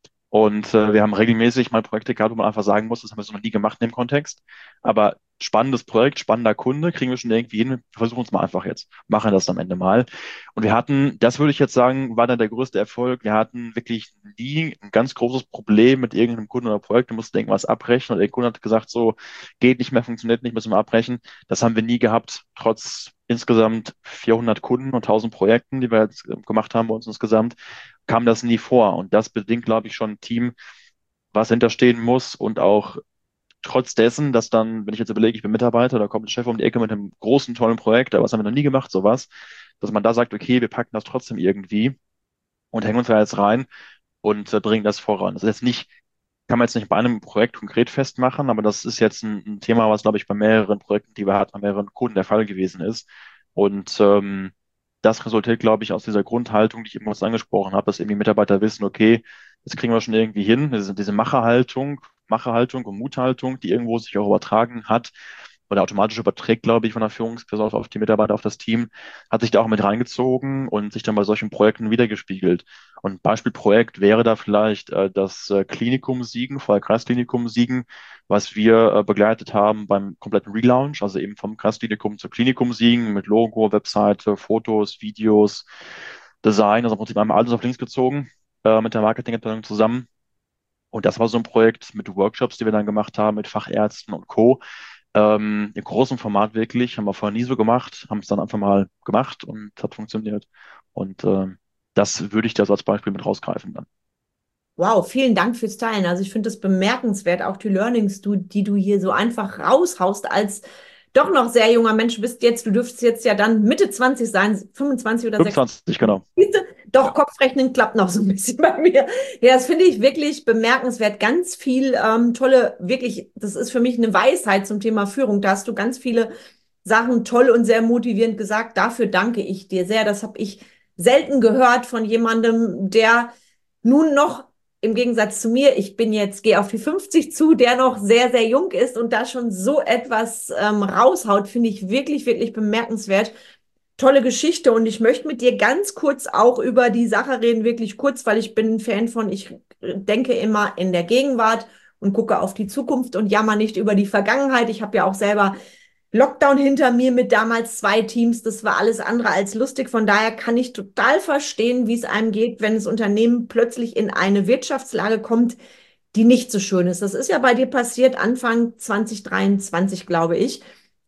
Und äh, wir haben regelmäßig mal Projekte gehabt, wo man einfach sagen muss, das haben wir so noch nie gemacht in dem Kontext. Aber spannendes Projekt, spannender Kunde, kriegen wir schon irgendwie hin. Wir versuchen es mal einfach jetzt, machen das am Ende mal. Und wir hatten, das würde ich jetzt sagen, war dann der größte Erfolg. Wir hatten wirklich nie ein ganz großes Problem mit irgendeinem Kunden oder Projekt. Wir mussten irgendwas abbrechen und der Kunde hat gesagt, so geht nicht mehr, funktioniert nicht, müssen wir abbrechen. Das haben wir nie gehabt, trotz insgesamt vierhundert Kunden und tausend Projekten, die wir jetzt äh, gemacht haben bei uns insgesamt, kam das nie vor. Und das bedingt, glaube ich, schon ein Team, was hinterstehen muss und auch trotz dessen, dass dann, wenn ich jetzt überlege, ich bin Mitarbeiter, da kommt ein Chef um die Ecke mit einem großen, tollen Projekt, aber was haben wir noch nie gemacht, sowas, dass man da sagt, okay, wir packen das trotzdem irgendwie und hängen uns da jetzt rein und äh, bringen das voran. Das ist jetzt nicht, kann man jetzt nicht bei einem Projekt konkret festmachen, aber das ist jetzt ein, ein Thema, was, glaube ich, bei mehreren Projekten, die wir hatten, bei mehreren Kunden der Fall gewesen ist. Und ähm, das resultiert, glaube ich, aus dieser Grundhaltung, die ich eben kurz angesprochen habe, dass eben die Mitarbeiter wissen, okay, das kriegen wir schon irgendwie hin. Diese, diese Macherhaltung, Macherhaltung und Muthaltung, die irgendwo sich auch übertragen hat oder automatisch überträgt, glaube ich, von der Führungsperson auf die Mitarbeiter, auf das Team, hat sich da auch mit reingezogen und sich dann bei solchen Projekten wiedergespiegelt. Und Beispielprojekt wäre da vielleicht äh, das äh, Klinikum Siegen, Vorher Kreisklinikum Siegen, was wir äh, begleitet haben beim kompletten Relaunch, also eben vom Kreisklinikum zur Klinikum Siegen mit Logo, Webseite, Fotos, Videos, Design, also im Prinzip einmal alles auf links gezogen, äh, mit der Marketingabteilung zusammen. Und das war so ein Projekt mit Workshops, die wir dann gemacht haben, mit Fachärzten und Co. Ähm, im großen Format wirklich, haben wir vorher nie so gemacht, haben es dann einfach mal gemacht und hat funktioniert. Und ähm, das würde ich da so als Beispiel mit rausgreifen dann. Wow, vielen Dank fürs Teilen. Also ich finde das bemerkenswert, auch die Learnings, du, die du hier so einfach raushaust als doch noch sehr junger Mensch. Du bist jetzt, du dürftest jetzt ja dann Mitte zwanzig sein, fünfundzwanzig oder sechsundzwanzig. fünfundzwanzig, genau. Siehst du? Doch, Ja. Kopfrechnen klappt noch so ein bisschen bei mir. Ja, das finde ich wirklich bemerkenswert. Ganz viel ähm, tolle, wirklich, das ist für mich eine Weisheit zum Thema Führung. Da hast du ganz viele Sachen toll und sehr motivierend gesagt. Dafür danke ich dir sehr. Das habe ich selten gehört von jemandem, der nun noch im Gegensatz zu mir, ich bin jetzt, gehe auf die fünfzig zu, der noch sehr, sehr jung ist und da schon so etwas ähm, raushaut, finde ich wirklich, wirklich bemerkenswert. Tolle Geschichte und ich möchte mit dir ganz kurz auch über die Sache reden, wirklich kurz, weil ich bin ein Fan von, ich denke immer in der Gegenwart und gucke auf die Zukunft und jammer nicht über die Vergangenheit. Ich habe ja auch selber Lockdown hinter mir mit damals zwei Teams. Das war alles andere als lustig. Von daher kann ich total verstehen, wie es einem geht, wenn das Unternehmen plötzlich in eine Wirtschaftslage kommt, die nicht so schön ist. Das ist ja bei dir passiert Anfang zwanzig dreiundzwanzig, glaube ich.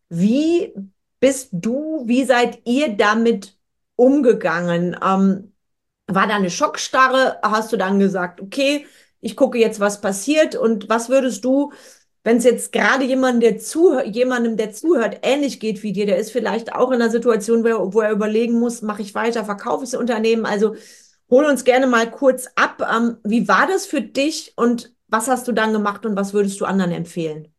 Wie bist du, wie seid ihr damit umgegangen? Ähm, war da eine Schockstarre? Hast du dann gesagt, okay, ich gucke jetzt, was passiert? Und was würdest du, wenn es jetzt gerade jemandem, der zuhört, jemandem, der zuhört, ähnlich geht wie dir, der ist vielleicht auch in einer Situation, wo er, wo er überlegen muss, mache ich weiter, verkaufe ich das Unternehmen? Also hol uns gerne mal kurz ab. Ähm, wie war das für dich und was hast du dann gemacht und was würdest du anderen empfehlen?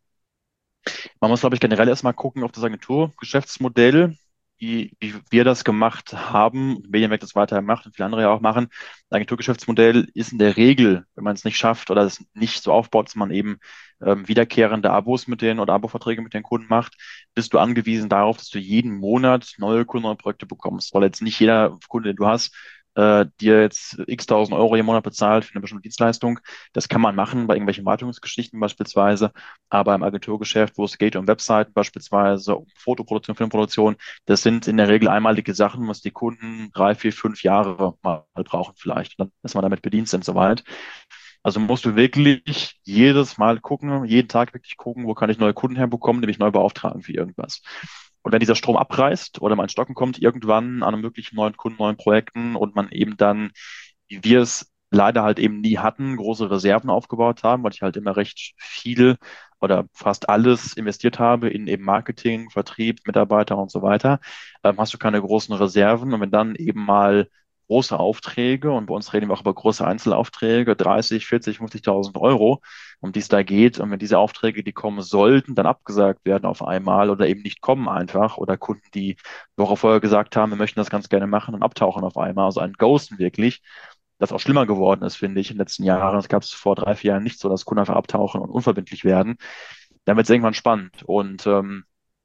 Man muss, glaube ich, generell erstmal gucken auf das Agenturgeschäftsmodell, wie, wie wir das gemacht haben, Medienwerk das weiter macht und viele andere ja auch machen. Das Agenturgeschäftsmodell ist in der Regel, wenn man es nicht schafft oder es nicht so aufbaut, dass man eben ähm, wiederkehrende Abos mit denen oder Abo-Verträge mit den Kunden macht, bist du angewiesen darauf, dass du jeden Monat neue Kunden, neue Projekte bekommst. Weil jetzt nicht jeder Kunde, den du hast, äh, dir jetzt x tausend Euro im Monat bezahlt für eine bestimmte Dienstleistung. Das kann man machen bei irgendwelchen Wartungsgeschichten beispielsweise. Aber im Agenturgeschäft, wo es geht um Webseiten beispielsweise, um Fotoproduktion, Filmproduktion, das sind in der Regel einmalige Sachen, was die Kunden drei, vier, fünf Jahre mal brauchen vielleicht, dann, dass man damit bedient sind soweit. Also musst du wirklich jedes Mal gucken, jeden Tag wirklich gucken, wo kann ich neue Kunden herbekommen, die mich neu beauftragen für irgendwas. Und wenn dieser Strom abreißt oder mal ins Stocken kommt, irgendwann an einem möglichen neuen Kunden, neuen Projekten und man eben dann, wie wir es leider halt eben nie hatten, große Reserven aufgebaut haben, weil ich halt immer recht viel oder fast alles investiert habe in eben Marketing, Vertrieb, Mitarbeiter und so weiter, ähm, hast du keine großen Reserven. Und wenn dann eben mal große Aufträge und bei uns reden wir auch über große Einzelaufträge, dreißig, vierzig, fünfzigtausend Euro, um die es da geht. Und wenn diese Aufträge, die kommen sollten, dann abgesagt werden auf einmal oder eben nicht kommen einfach oder Kunden, die die Woche vorher gesagt haben, wir möchten das ganz gerne machen und abtauchen auf einmal, also ein Ghosten wirklich, das auch schlimmer geworden ist, finde ich, in den letzten Jahren. Das gab es vor drei, vier Jahren nicht so, dass Kunden einfach abtauchen und unverbindlich werden. Dann wird es irgendwann spannend. Und ähm,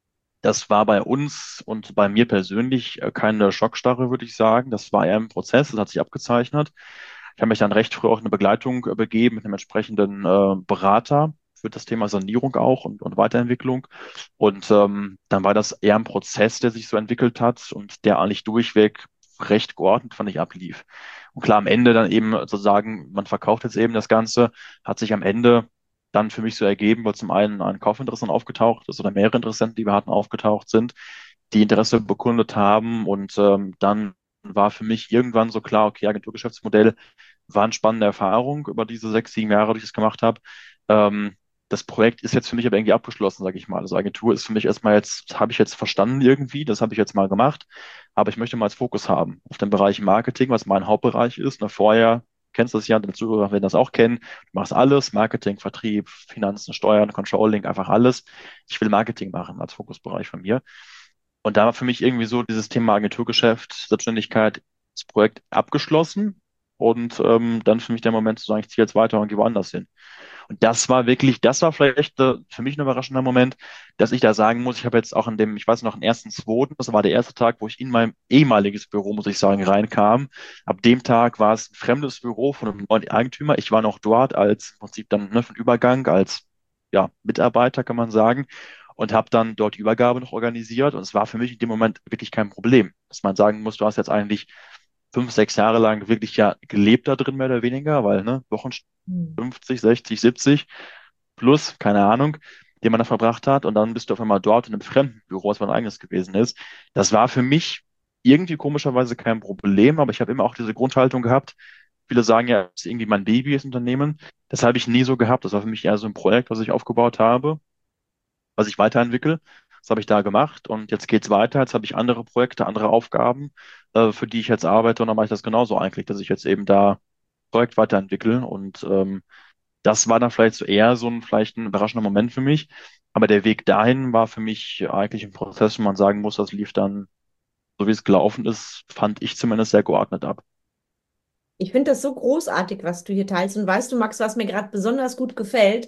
das war bei uns und bei mir persönlich äh, keine Schockstarre, würde ich sagen. Das war eher ein Prozess, das hat sich abgezeichnet. Ich habe mich dann recht früh auch in eine Begleitung äh, begeben mit einem entsprechenden äh, Berater für das Thema Sanierung auch und, und Weiterentwicklung. Und ähm, dann war das eher ein Prozess, der sich so entwickelt hat und der eigentlich durchweg recht geordnet, fand ich, ablief. Und klar, am Ende dann eben sozusagen, man verkauft jetzt eben das Ganze, hat sich am Ende dann für mich so ergeben, weil zum einen ein Kaufinteressent aufgetaucht ist oder mehrere Interessenten, die wir hatten, aufgetaucht sind, die Interesse bekundet haben. Und ähm, dann war für mich irgendwann so klar, okay, Agenturgeschäftsmodell war eine spannende Erfahrung über diese sechs, sieben Jahre, die ich das gemacht habe. Ähm, Das Projekt ist jetzt für mich aber irgendwie abgeschlossen, sage ich mal. Also Agentur ist für mich erstmal jetzt, das habe ich jetzt verstanden irgendwie, das habe ich jetzt mal gemacht, aber ich möchte mal als Fokus haben auf den Bereich Marketing, was mein Hauptbereich ist. Na, vorher kennst du das ja, deine Zuhörer werden das auch kennen. Du machst alles, Marketing, Vertrieb, Finanzen, Steuern, Controlling, einfach alles. Ich will Marketing machen als Fokusbereich von mir. Und da war für mich irgendwie so dieses Thema Agenturgeschäft, Selbstständigkeit, das Projekt abgeschlossen. Und ähm, dann für mich der Moment zu sagen, ich ziehe jetzt weiter und gehe woanders hin. Und das war wirklich, das war vielleicht äh, für mich ein überraschender Moment, dass ich da sagen muss, ich habe jetzt auch in dem, ich weiß noch, am ersten zweiten, das war der erste Tag, wo ich in mein ehemaliges Büro, muss ich sagen, reinkam. Ab dem Tag war es ein fremdes Büro von einem neuen Eigentümer. Ich war noch dort als im Prinzip dann ne, für den Übergang, als ja, Mitarbeiter, kann man sagen. Und habe dann dort die Übergabe noch organisiert. Und es war für mich in dem Moment wirklich kein Problem, dass man sagen muss, du hast jetzt eigentlich fünf, sechs Jahre lang wirklich ja gelebt da drin, mehr oder weniger, weil ne, Wochen Hm. fünfzig, sechzig, siebzig plus, keine Ahnung, den man da verbracht hat. Und dann bist du auf einmal dort in einem fremden Büro, was mein eigenes gewesen ist. Das war für mich irgendwie komischerweise kein Problem, aber ich habe immer auch diese Grundhaltung gehabt. Viele sagen ja, es ist irgendwie mein Baby, das Unternehmen. Das habe ich nie so gehabt. Das war für mich eher so ein Projekt, was ich aufgebaut habe, was ich weiterentwickle. Das habe ich da gemacht und jetzt geht's weiter. Jetzt habe ich andere Projekte, andere Aufgaben, äh, für die ich jetzt arbeite und dann mache ich das genauso eigentlich, dass ich jetzt eben da Projekt weiterentwickle und ähm, das war dann vielleicht so eher so ein, vielleicht ein überraschender Moment für mich. Aber der Weg dahin war für mich eigentlich ein Prozess, wo man sagen muss, das lief dann, so wie es gelaufen ist, fand ich zumindest sehr geordnet ab. Ich finde das so großartig, was du hier teilst. Und weißt du, Max, was mir gerade besonders gut gefällt?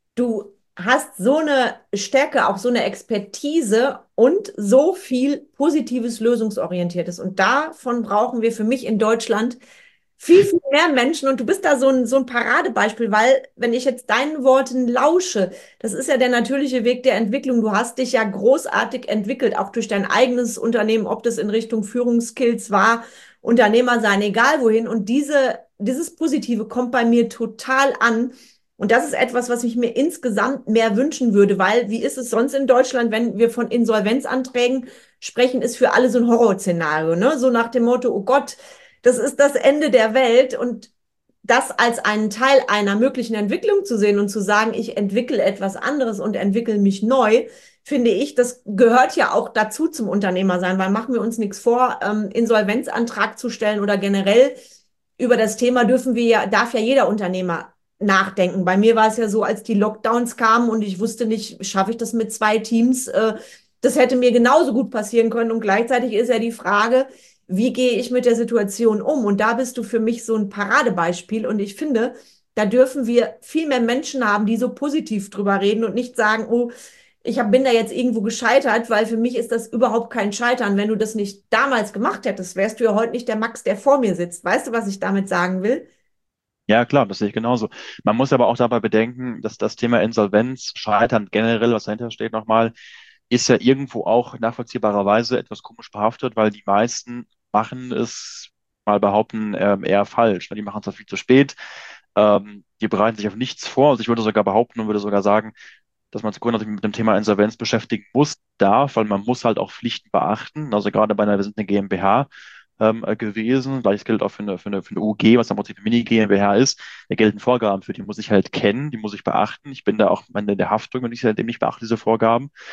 Du hast so eine Stärke, auch so eine Expertise und so viel positives, lösungsorientiertes. Und davon brauchen wir für mich in Deutschland viel, viel mehr Menschen. Und du bist da so ein, so ein Paradebeispiel, weil wenn ich jetzt deinen Worten lausche, das ist ja der natürliche Weg der Entwicklung. Du hast dich ja großartig entwickelt, auch durch dein eigenes Unternehmen, ob das in Richtung Führungsskills war, Unternehmer sein, egal wohin. Und diese, dieses Positive kommt bei mir total an. Und das ist etwas, was ich mir insgesamt mehr wünschen würde, weil wie ist es sonst in Deutschland, wenn wir von Insolvenzanträgen sprechen, ist für alle so ein Horrorszenario, ne? So nach dem Motto, oh Gott, das ist das Ende der Welt und das als einen Teil einer möglichen Entwicklung zu sehen und zu sagen, ich entwickle etwas anderes und entwickle mich neu, finde ich, das gehört ja auch dazu zum Unternehmer sein, weil machen wir uns nichts vor, ähm, Insolvenzantrag zu stellen oder generell über das Thema dürfen wir ja, darf ja jeder Unternehmer nachdenken. Bei mir war es ja so, als die Lockdowns kamen und ich wusste nicht, schaffe ich das mit zwei Teams? Äh, das hätte mir genauso gut passieren können. Und gleichzeitig ist ja die Frage, wie gehe ich mit der Situation um? Und da bist du für mich so ein Paradebeispiel. Und ich finde, da dürfen wir viel mehr Menschen haben, die so positiv drüber reden und nicht sagen, oh, ich hab, bin da jetzt irgendwo gescheitert, weil für mich ist das überhaupt kein Scheitern. Wenn du das nicht damals gemacht hättest, wärst du ja heute nicht der Max, der vor mir sitzt. Weißt du, was ich damit sagen will? Ja, klar, das sehe ich genauso. Man muss aber auch dabei bedenken, dass das Thema Insolvenz, Scheitern generell, was dahinter steht nochmal, ist ja irgendwo auch nachvollziehbarerweise etwas komisch behaftet, weil die meisten machen es, mal behaupten, ähm, eher falsch. Die machen es auch viel zu spät. Ähm, die bereiten sich auf nichts vor. Also ich würde sogar behaupten und würde sogar sagen, dass man sich grundsätzlich mit dem Thema Insolvenz beschäftigen muss, darf, weil man muss halt auch Pflichten beachten. Also gerade bei einer, wir sind eine GmbH ähm, äh, gewesen. Gleiches gilt auch für eine, für eine, für eine U G, was im Prinzip eine Mini-GmbH ist. Da gelten Vorgaben für, die muss ich halt kennen, die muss ich beachten. Ich bin da auch am Ende der Haftung, wenn ich sie halt eben nicht beachte, diese Vorgaben.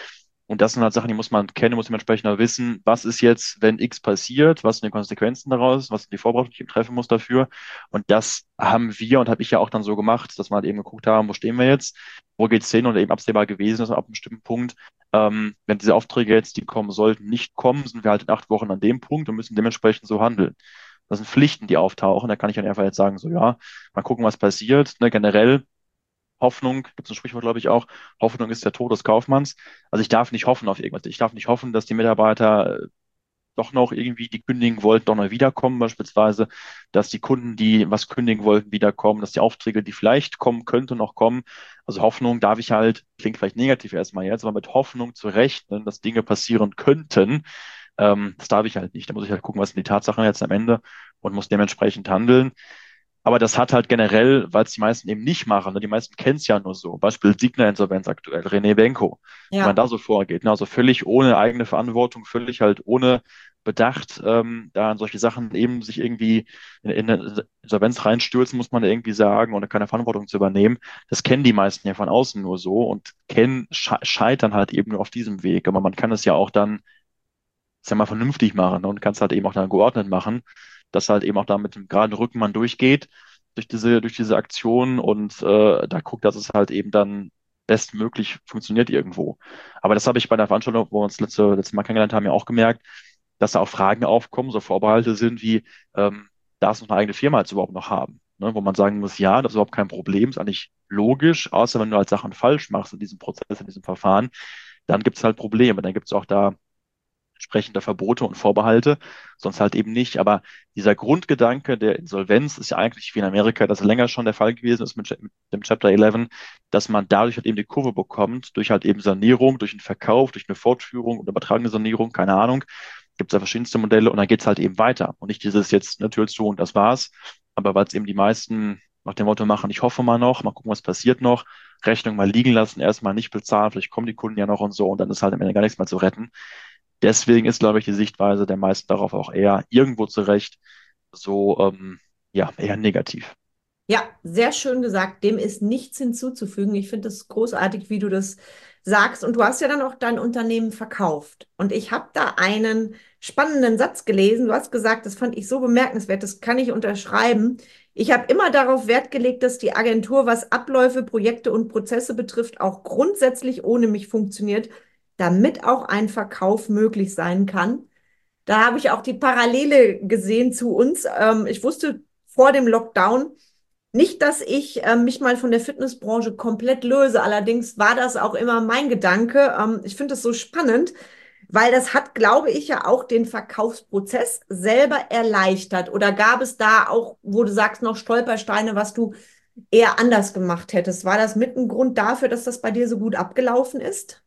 Und das sind halt Sachen, die muss man kennen, muss man entsprechend auch wissen, was ist jetzt, wenn X passiert, was sind die Konsequenzen daraus, was sind die Vorbereitungen, die ich treffen muss dafür. Und das haben wir und habe ich ja auch dann so gemacht, dass wir halt eben geguckt haben, wo stehen wir jetzt, wo geht's hin und eben absehbar gewesen ist ab einem bestimmten Punkt. Ähm, wenn diese Aufträge jetzt, die kommen sollten, nicht kommen, sind wir halt in acht Wochen an dem Punkt und müssen dementsprechend so handeln. Das sind Pflichten, die auftauchen. Da kann ich dann einfach jetzt sagen, so ja, mal gucken, was passiert. Ne, generell Hoffnung, gibt es ein Sprichwort, glaube ich auch, Hoffnung ist der Tod des Kaufmanns. Also ich darf nicht hoffen auf irgendwas. Ich darf nicht hoffen, dass die Mitarbeiter äh, doch noch irgendwie, die kündigen wollten, doch noch wiederkommen, beispielsweise, dass die Kunden, die was kündigen wollten, wiederkommen, dass die Aufträge, die vielleicht kommen könnten, noch kommen. Also Hoffnung darf ich halt, klingt vielleicht negativ erstmal jetzt, aber mit Hoffnung zu rechnen, dass Dinge passieren könnten, ähm, das darf ich halt nicht. Da muss ich halt gucken, was sind die Tatsachen jetzt am Ende und muss dementsprechend handeln. Aber das hat halt generell, weil es die meisten eben nicht machen, ne, die meisten kennen es ja nur so. Beispiel Signa-Insolvenz aktuell, René Benko, wie man Ja. da so vorgeht. Ne? Also völlig ohne eigene Verantwortung, völlig halt ohne Bedacht, ähm, da an solche Sachen eben sich irgendwie in, in eine Insolvenz reinstürzen, muss man irgendwie sagen, ohne keine Verantwortung zu übernehmen. Das kennen die meisten ja von außen nur so und kennen, sche scheitern halt eben nur auf diesem Weg. Aber man kann es ja auch dann ist ja mal vernünftig machen, ne? Und kannst halt eben auch dann geordnet machen, dass halt eben auch da mit dem geraden Rücken man durchgeht durch diese, durch diese Aktion und äh, da guckt, dass es halt eben dann bestmöglich funktioniert irgendwo. Aber das habe ich bei der Veranstaltung, wo wir uns letzte, letzte Mal kennengelernt haben, ja auch gemerkt, dass da auch Fragen aufkommen, so Vorbehalte sind wie, ähm, darf es eine eigene Firma jetzt überhaupt noch haben? Ne? Wo man sagen muss, ja, das ist überhaupt kein Problem, ist eigentlich logisch, außer wenn du halt Sachen falsch machst in diesem Prozess, in diesem Verfahren, dann gibt es halt Probleme. Dann gibt es auch da entsprechende Verbote und Vorbehalte, sonst halt eben nicht. Aber dieser Grundgedanke der Insolvenz ist ja eigentlich wie in Amerika das länger schon der Fall gewesen ist mit, mit dem Chapter elf, dass man dadurch halt eben die Kurve bekommt, durch halt eben Sanierung, durch einen Verkauf, durch eine Fortführung und übertragene Sanierung, keine Ahnung. Gibt es ja verschiedenste Modelle und dann geht es halt eben weiter. Und nicht dieses jetzt natürlich so und das war's. Aber weil es eben die meisten nach dem Motto machen, ich hoffe mal noch, mal gucken, was passiert noch, Rechnung mal liegen lassen, erstmal nicht bezahlen, vielleicht kommen die Kunden ja noch und so und dann ist halt am Ende gar nichts mehr zu retten. Deswegen ist, glaube ich, die Sichtweise der meisten darauf auch eher irgendwo zurecht so, ähm, ja, eher negativ. Ja, sehr schön gesagt. Dem ist nichts hinzuzufügen. Ich finde es großartig, wie du das sagst. Und du hast ja dann auch dein Unternehmen verkauft. Und ich habe da einen spannenden Satz gelesen. Du hast gesagt, das fand ich so bemerkenswert, das kann ich unterschreiben. Ich habe immer darauf Wert gelegt, dass die Agentur, was Abläufe, Projekte und Prozesse betrifft, auch grundsätzlich ohne mich funktioniert, damit auch ein Verkauf möglich sein kann. Da habe ich auch die Parallele gesehen zu uns. Ähm, ich wusste vor dem Lockdown, nicht, dass ich äh, mich mal von der Fitnessbranche komplett löse. Allerdings war das auch immer mein Gedanke. Ähm, ich finde das so spannend, weil das hat, glaube ich, ja auch den Verkaufsprozess selber erleichtert. Oder gab es da auch, wo du sagst, noch Stolpersteine, was du eher anders gemacht hättest? War das mit ein Grund dafür, dass das bei dir so gut abgelaufen ist?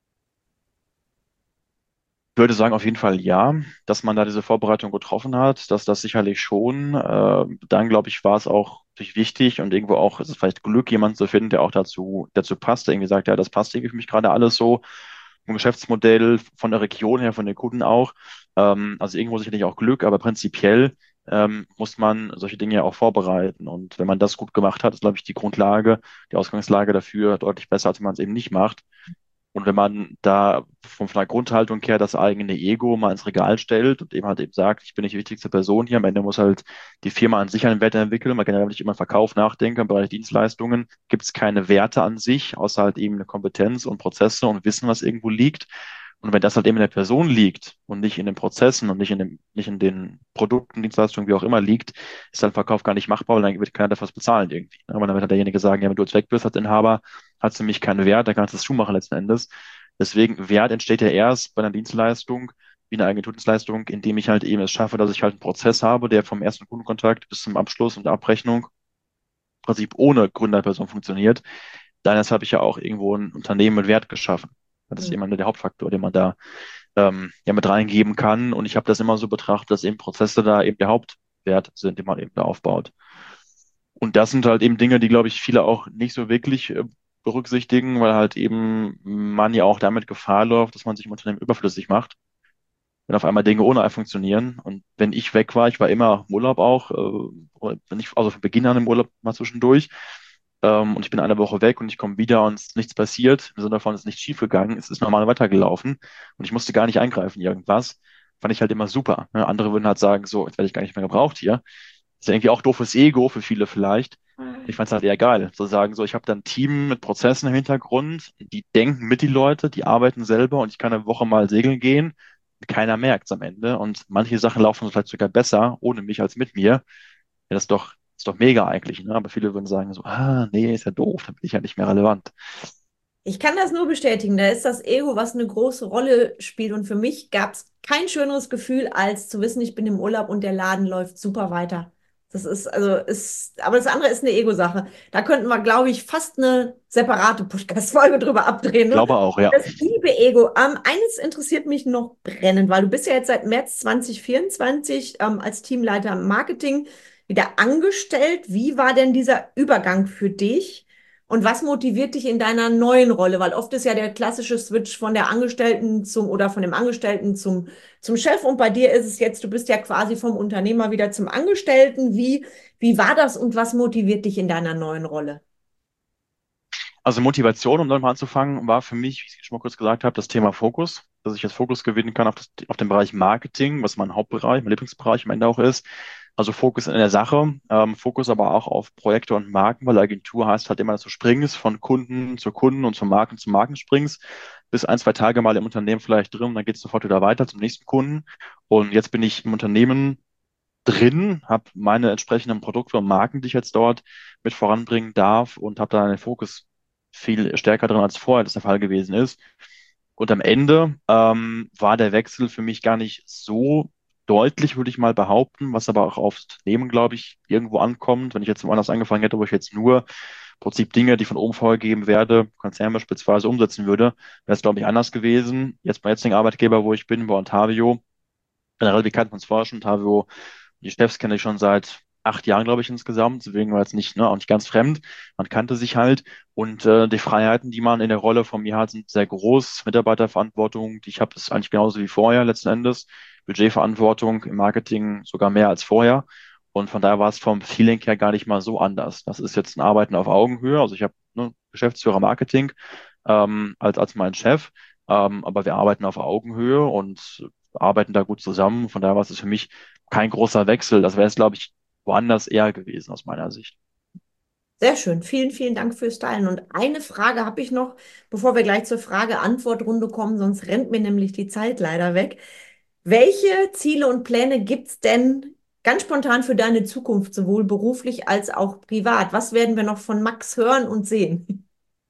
Ich würde sagen, auf jeden Fall ja, dass man da diese Vorbereitung getroffen hat, dass das sicherlich schon. Äh, dann, glaube ich, war es auch natürlich wichtig und irgendwo auch, ist es vielleicht Glück, jemanden zu finden, der auch dazu, dazu passt, der irgendwie sagt, ja, das passt irgendwie für mich gerade alles so. Vom Geschäftsmodell, von der Region her, von den Kunden auch. Ähm, also irgendwo sicherlich auch Glück, aber prinzipiell ähm, muss man solche Dinge ja auch vorbereiten. Und wenn man das gut gemacht hat, ist, glaube ich, die Grundlage, die Ausgangslage dafür deutlich besser, als wenn man es eben nicht macht. Und wenn man da von von der Grundhaltung her das eigene Ego mal ins Regal stellt und eben halt eben sagt, ich bin nicht die wichtigste Person hier, am Ende muss halt die Firma an sich einen Wert entwickeln, man generell nicht immer Verkauf nachdenken, im Bereich Dienstleistungen gibt es keine Werte an sich, außer halt eben eine Kompetenz und Prozesse und Wissen, was irgendwo liegt. Und wenn das halt eben in der Person liegt und nicht in den Prozessen und nicht in dem, nicht in den Produkten, Dienstleistungen, wie auch immer liegt, ist dann Verkauf gar nicht machbar, weil dann wird keiner dafür was bezahlen irgendwie. Aber dann wird halt derjenige sagen, ja, wenn du jetzt weg bist als Inhaber, hat es für mich keinen Wert, dann kannst du es zumachen letzten Endes. Deswegen, Wert entsteht ja erst bei einer Dienstleistung, wie eine Agenturdienstleistung, indem ich halt eben es schaffe, dass ich halt einen Prozess habe, der vom ersten Kundenkontakt bis zum Abschluss und der Abrechnung im Prinzip ohne Gründerperson funktioniert. Dann habe ich ja auch irgendwo ein Unternehmen mit Wert geschaffen. Das ist Hm. immer nur der Hauptfaktor, den man da ähm, ja mit reingeben kann. Und ich habe das immer so betrachtet, dass eben Prozesse da eben der Hauptwert sind, den man eben da aufbaut. Und das sind halt eben Dinge, die, glaube ich, viele auch nicht so wirklich äh, berücksichtigen, weil halt eben man ja auch damit Gefahr läuft, dass man sich im Unternehmen überflüssig macht, wenn auf einmal Dinge ohne einen funktionieren. Und wenn ich weg war, ich war immer im Urlaub auch, äh, wenn ich, also von Beginn an im Urlaub mal zwischendurch, ähm, und ich bin eine Woche weg und ich komme wieder und es ist nichts passiert, im Sinne davon, es ist nichts schiefgegangen, es ist normal weitergelaufen und ich musste gar nicht eingreifen, irgendwas, fand ich halt immer super. Ne? Andere würden halt sagen, so, jetzt werde ich gar nicht mehr gebraucht hier. Ist ja irgendwie auch doofes Ego für viele vielleicht. Ich fand es halt eher geil, zu sagen, so, ich habe da ein Team mit Prozessen im Hintergrund, die denken mit die Leute, die arbeiten selber und ich kann eine Woche mal segeln gehen. Keiner merkt es am Ende und manche Sachen laufen vielleicht sogar besser ohne mich als mit mir. Ja, das ist doch, ist doch mega eigentlich, ne? Aber viele würden sagen so, ah, nee, ist ja doof, dann bin ich ja nicht mehr relevant. Ich kann das nur bestätigen. Da ist das Ego, was eine große Rolle spielt. Und für mich gab es kein schöneres Gefühl, als zu wissen, ich bin im Urlaub und der Laden läuft super weiter. Das ist, also, ist, aber das andere ist eine Ego-Sache. Da könnten wir, glaube ich, fast eine separate Podcast-Folge drüber abdrehen, ne? Glaube auch, ja. Das liebe Ego. Ähm, eines interessiert mich noch brennend, weil du bist ja jetzt seit März zwanzig vierundzwanzig ähm, als Teamleiter Marketing wieder angestellt. Wie war denn dieser Übergang für dich? Und was motiviert dich in deiner neuen Rolle? Weil oft ist ja der klassische Switch von der Angestellten zum oder von dem Angestellten zum, zum Chef. Und bei dir ist es jetzt, du bist ja quasi vom Unternehmer wieder zum Angestellten. Wie, wie war das und was motiviert dich in deiner neuen Rolle? Also Motivation, um nochmal anzufangen, war für mich, wie ich schon mal kurz gesagt habe, das Thema Fokus, dass ich jetzt Fokus gewinnen kann auf, das, auf den Bereich Marketing, was mein Hauptbereich, mein Lieblingsbereich am Ende auch ist. Also Fokus in der Sache, ähm, Fokus aber auch auf Projekte und Marken, weil Agentur heißt halt immer, dass du springst von Kunden zu Kunden und von Marken zu Marken springst, bis ein, zwei Tage mal im Unternehmen vielleicht drin und dann geht es sofort wieder weiter zum nächsten Kunden. Und jetzt bin ich im Unternehmen drin, habe meine entsprechenden Produkte und Marken, die ich jetzt dort mit voranbringen darf und habe da den Fokus viel stärker drin, als vorher das der Fall gewesen ist. Und am Ende ähm, war der Wechsel für mich gar nicht so deutlich, würde ich mal behaupten, was aber auch aufs Unternehmen, glaube ich, irgendwo ankommt. Wenn ich jetzt woanders angefangen hätte, wo ich jetzt nur im Prinzip Dinge, die von oben vorgegeben werde, Konzern beispielsweise umsetzen würde, wäre es, glaube ich, anders gewesen. Jetzt bei jetzigen Arbeitgeber, wo ich bin, bei Ontavio, generell, wir kannten uns vorher schon, Ontavio, die Chefs kenne ich schon seit acht Jahren, glaube ich, insgesamt. Deswegen war jetzt nicht, ne, auch nicht ganz fremd. Man kannte sich halt. Und äh, die Freiheiten, die man in der Rolle von mir hat, sind sehr groß. Mitarbeiterverantwortung, die ich habe, ist eigentlich genauso wie vorher letzten Endes. Budgetverantwortung im Marketing sogar mehr als vorher. Und von daher war es vom Feeling her gar nicht mal so anders. Das ist jetzt ein Arbeiten auf Augenhöhe. Also ich habe ne, Geschäftsführer Marketing ähm, als, als mein Chef. Ähm, aber wir arbeiten auf Augenhöhe und arbeiten da gut zusammen. Von daher war es für mich kein großer Wechsel. Das wäre es, glaube ich, woanders eher gewesen aus meiner Sicht. Sehr schön. Vielen, vielen Dank fürs Teilen. Und eine Frage habe ich noch, bevor wir gleich zur Frage-Antwort-Runde kommen, sonst rennt mir nämlich die Zeit leider weg. Welche Ziele und Pläne gibt es denn ganz spontan für deine Zukunft, sowohl beruflich als auch privat? Was werden wir noch von Max hören und sehen?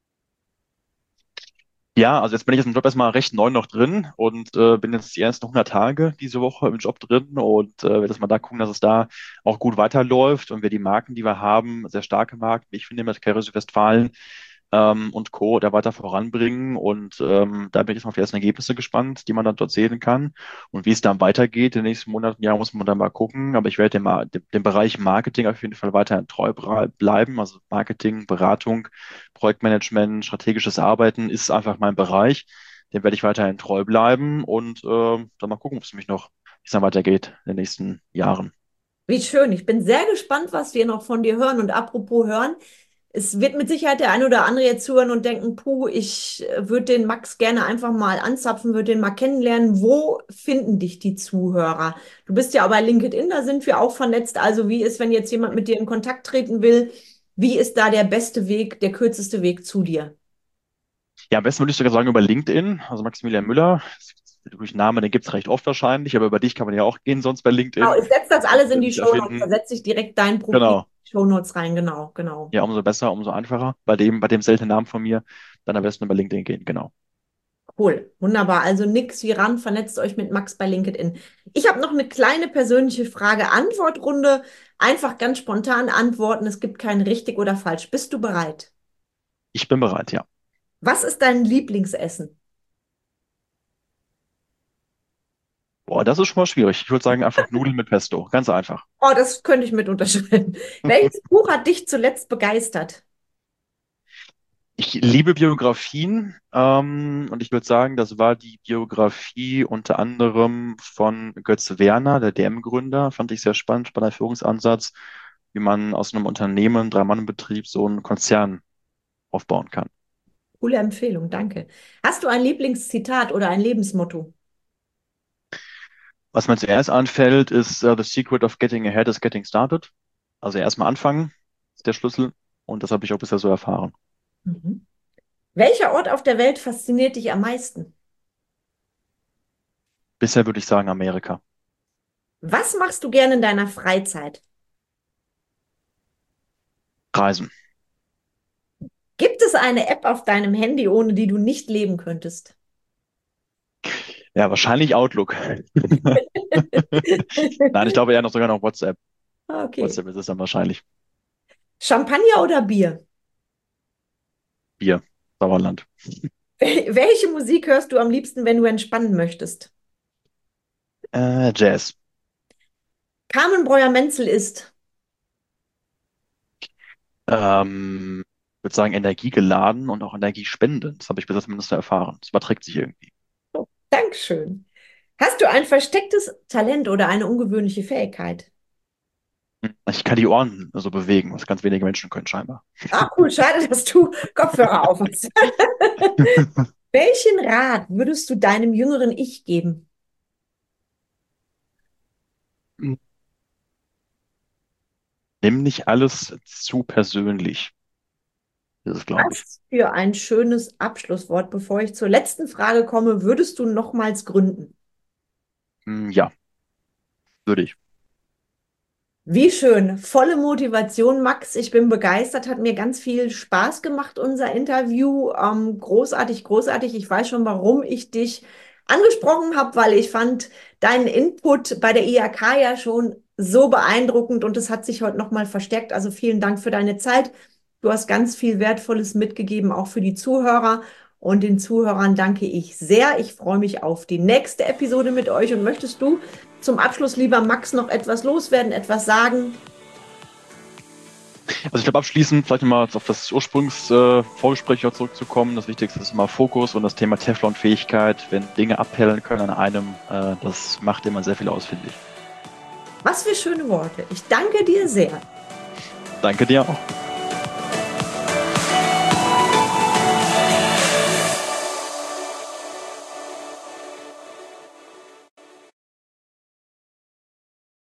Ja, also jetzt bin ich jetzt im Job erstmal recht neu noch drin und äh, bin jetzt die ersten hundert Tage diese Woche im Job drin und äh, werde jetzt mal da gucken, dass es da auch gut weiterläuft und wir die Marken, die wir haben, sehr starke Marken, wie ich finde, mit Carry Westfalen ähm, und Co. da weiter voranbringen. Und ähm, da bin ich jetzt mal auf die ersten Ergebnisse gespannt, die man dann dort sehen kann. Und wie es dann weitergeht in den nächsten Monaten, ja, muss man dann mal gucken. Aber ich werde dem, Ma- dem, dem Bereich Marketing auf jeden Fall weiterhin treu bra- bleiben. Also Marketing, Beratung, Projektmanagement, strategisches Arbeiten ist einfach mein Bereich. Dem werde ich weiterhin treu bleiben und äh, dann mal gucken, ob es mich noch, wie es dann weitergeht in den nächsten Jahren. Wie schön. Ich bin sehr gespannt, was wir noch von dir hören. Und apropos hören, es wird mit Sicherheit der ein oder andere jetzt zuhören und denken, puh, ich würde den Max gerne einfach mal anzapfen, würde den mal kennenlernen. Wo finden dich die Zuhörer? Du bist ja auch bei LinkedIn, da sind wir auch vernetzt. Also wie ist, wenn jetzt jemand mit dir in Kontakt treten will, wie ist da der beste Weg, der kürzeste Weg zu dir? Ja, am besten würde ich sogar sagen über LinkedIn, also Maximilian Müller. Durch Name, den gibt es recht oft wahrscheinlich, aber über dich kann man ja auch gehen, sonst bei Genau, LinkedIn. ich setze das Und alles in äh, die mich Shownotes. Da erfinden. setze ich direkt dein Profil in Genau. die Shownotes rein. Genau, genau. Ja, umso besser, umso einfacher. Bei dem, bei dem seltenen Namen von mir, dann am besten über LinkedIn gehen, genau. Cool, wunderbar. Also nix wie ran, vernetzt euch mit Max bei LinkedIn. Ich habe noch eine kleine persönliche Frage-Antwort-Runde. Einfach ganz spontan antworten. Es gibt kein richtig oder falsch. Bist du bereit? Ich bin bereit, ja. Was ist dein Lieblingsessen? Boah, das ist schon mal schwierig. Ich würde sagen, einfach Nudeln mit Pesto. Ganz einfach. Oh, das könnte ich mit unterschreiben. Welches Buch hat dich zuletzt begeistert? Ich liebe Biografien, ähm, und ich würde sagen, das war die Biografie unter anderem von Götz Werner, der D M-Gründer. Fand ich sehr spannend, spannender Führungsansatz. wie man aus einem Unternehmen, Drei-Mann-Betrieb, so einen Konzern aufbauen kann. Coole Empfehlung, danke. Hast du ein Lieblingszitat oder ein Lebensmotto? Was mir zuerst anfällt, ist uh, The secret of getting ahead is getting started. Also erstmal anfangen ist der Schlüssel und das habe ich auch bisher so erfahren. Mhm. Welcher Ort auf der Welt fasziniert dich am meisten? Bisher würde ich sagen Amerika. Was machst du gerne in deiner Freizeit? Reisen. Gibt es eine App auf deinem Handy, ohne die du nicht leben könntest? Ja, wahrscheinlich Outlook. Nein, ich glaube eher noch sogar noch WhatsApp. Okay. WhatsApp ist es dann wahrscheinlich. Champagner oder Bier? Bier, Sauerland. Wel- Welche Musik hörst du am liebsten, wenn du entspannen möchtest? Äh, Jazz. Carmen Breuer-Menzel ist. Ähm, ich würde sagen energiegeladen und auch energiespendend. Das habe ich bisher zumindest erfahren. Es überträgt sich irgendwie. Oh, Dankeschön. Hast du ein verstecktes Talent oder eine ungewöhnliche Fähigkeit? Ich kann die Ohren so bewegen, was ganz wenige Menschen können scheinbar. Ah, cool, schade, dass du Kopfhörer auf hast. Welchen Rat würdest du deinem jüngeren Ich geben? Nimm nicht alles zu persönlich. Das ist, glaube ich. Was für ein schönes Abschlusswort. Bevor ich zur letzten Frage komme, würdest du nochmals gründen? Hm, ja, würde ich. Wie schön, volle Motivation, Max. Ich bin begeistert, hat mir ganz viel Spaß gemacht, unser Interview. Ähm, großartig, großartig. Ich weiß schon, warum ich dich angesprochen habe, weil ich fand deinen Input bei der I H K ja schon so beeindruckend und es hat sich heute nochmal verstärkt. Also vielen Dank für deine Zeit. Du hast ganz viel Wertvolles mitgegeben, auch für die Zuhörer. Und den Zuhörern danke ich sehr. Ich freue mich auf die nächste Episode mit euch. Und möchtest du zum Abschluss, lieber Max, noch etwas loswerden, etwas sagen? Also ich glaube abschließend vielleicht nochmal auf das Ursprungsvorgespräch äh, zurückzukommen. Das Wichtigste ist immer Fokus und das Thema Teflon-Fähigkeit. Wenn Dinge abperlen können an einem, äh, das macht immer sehr viel aus, finde ich. Was für schöne Worte. Ich danke dir sehr. Danke dir auch.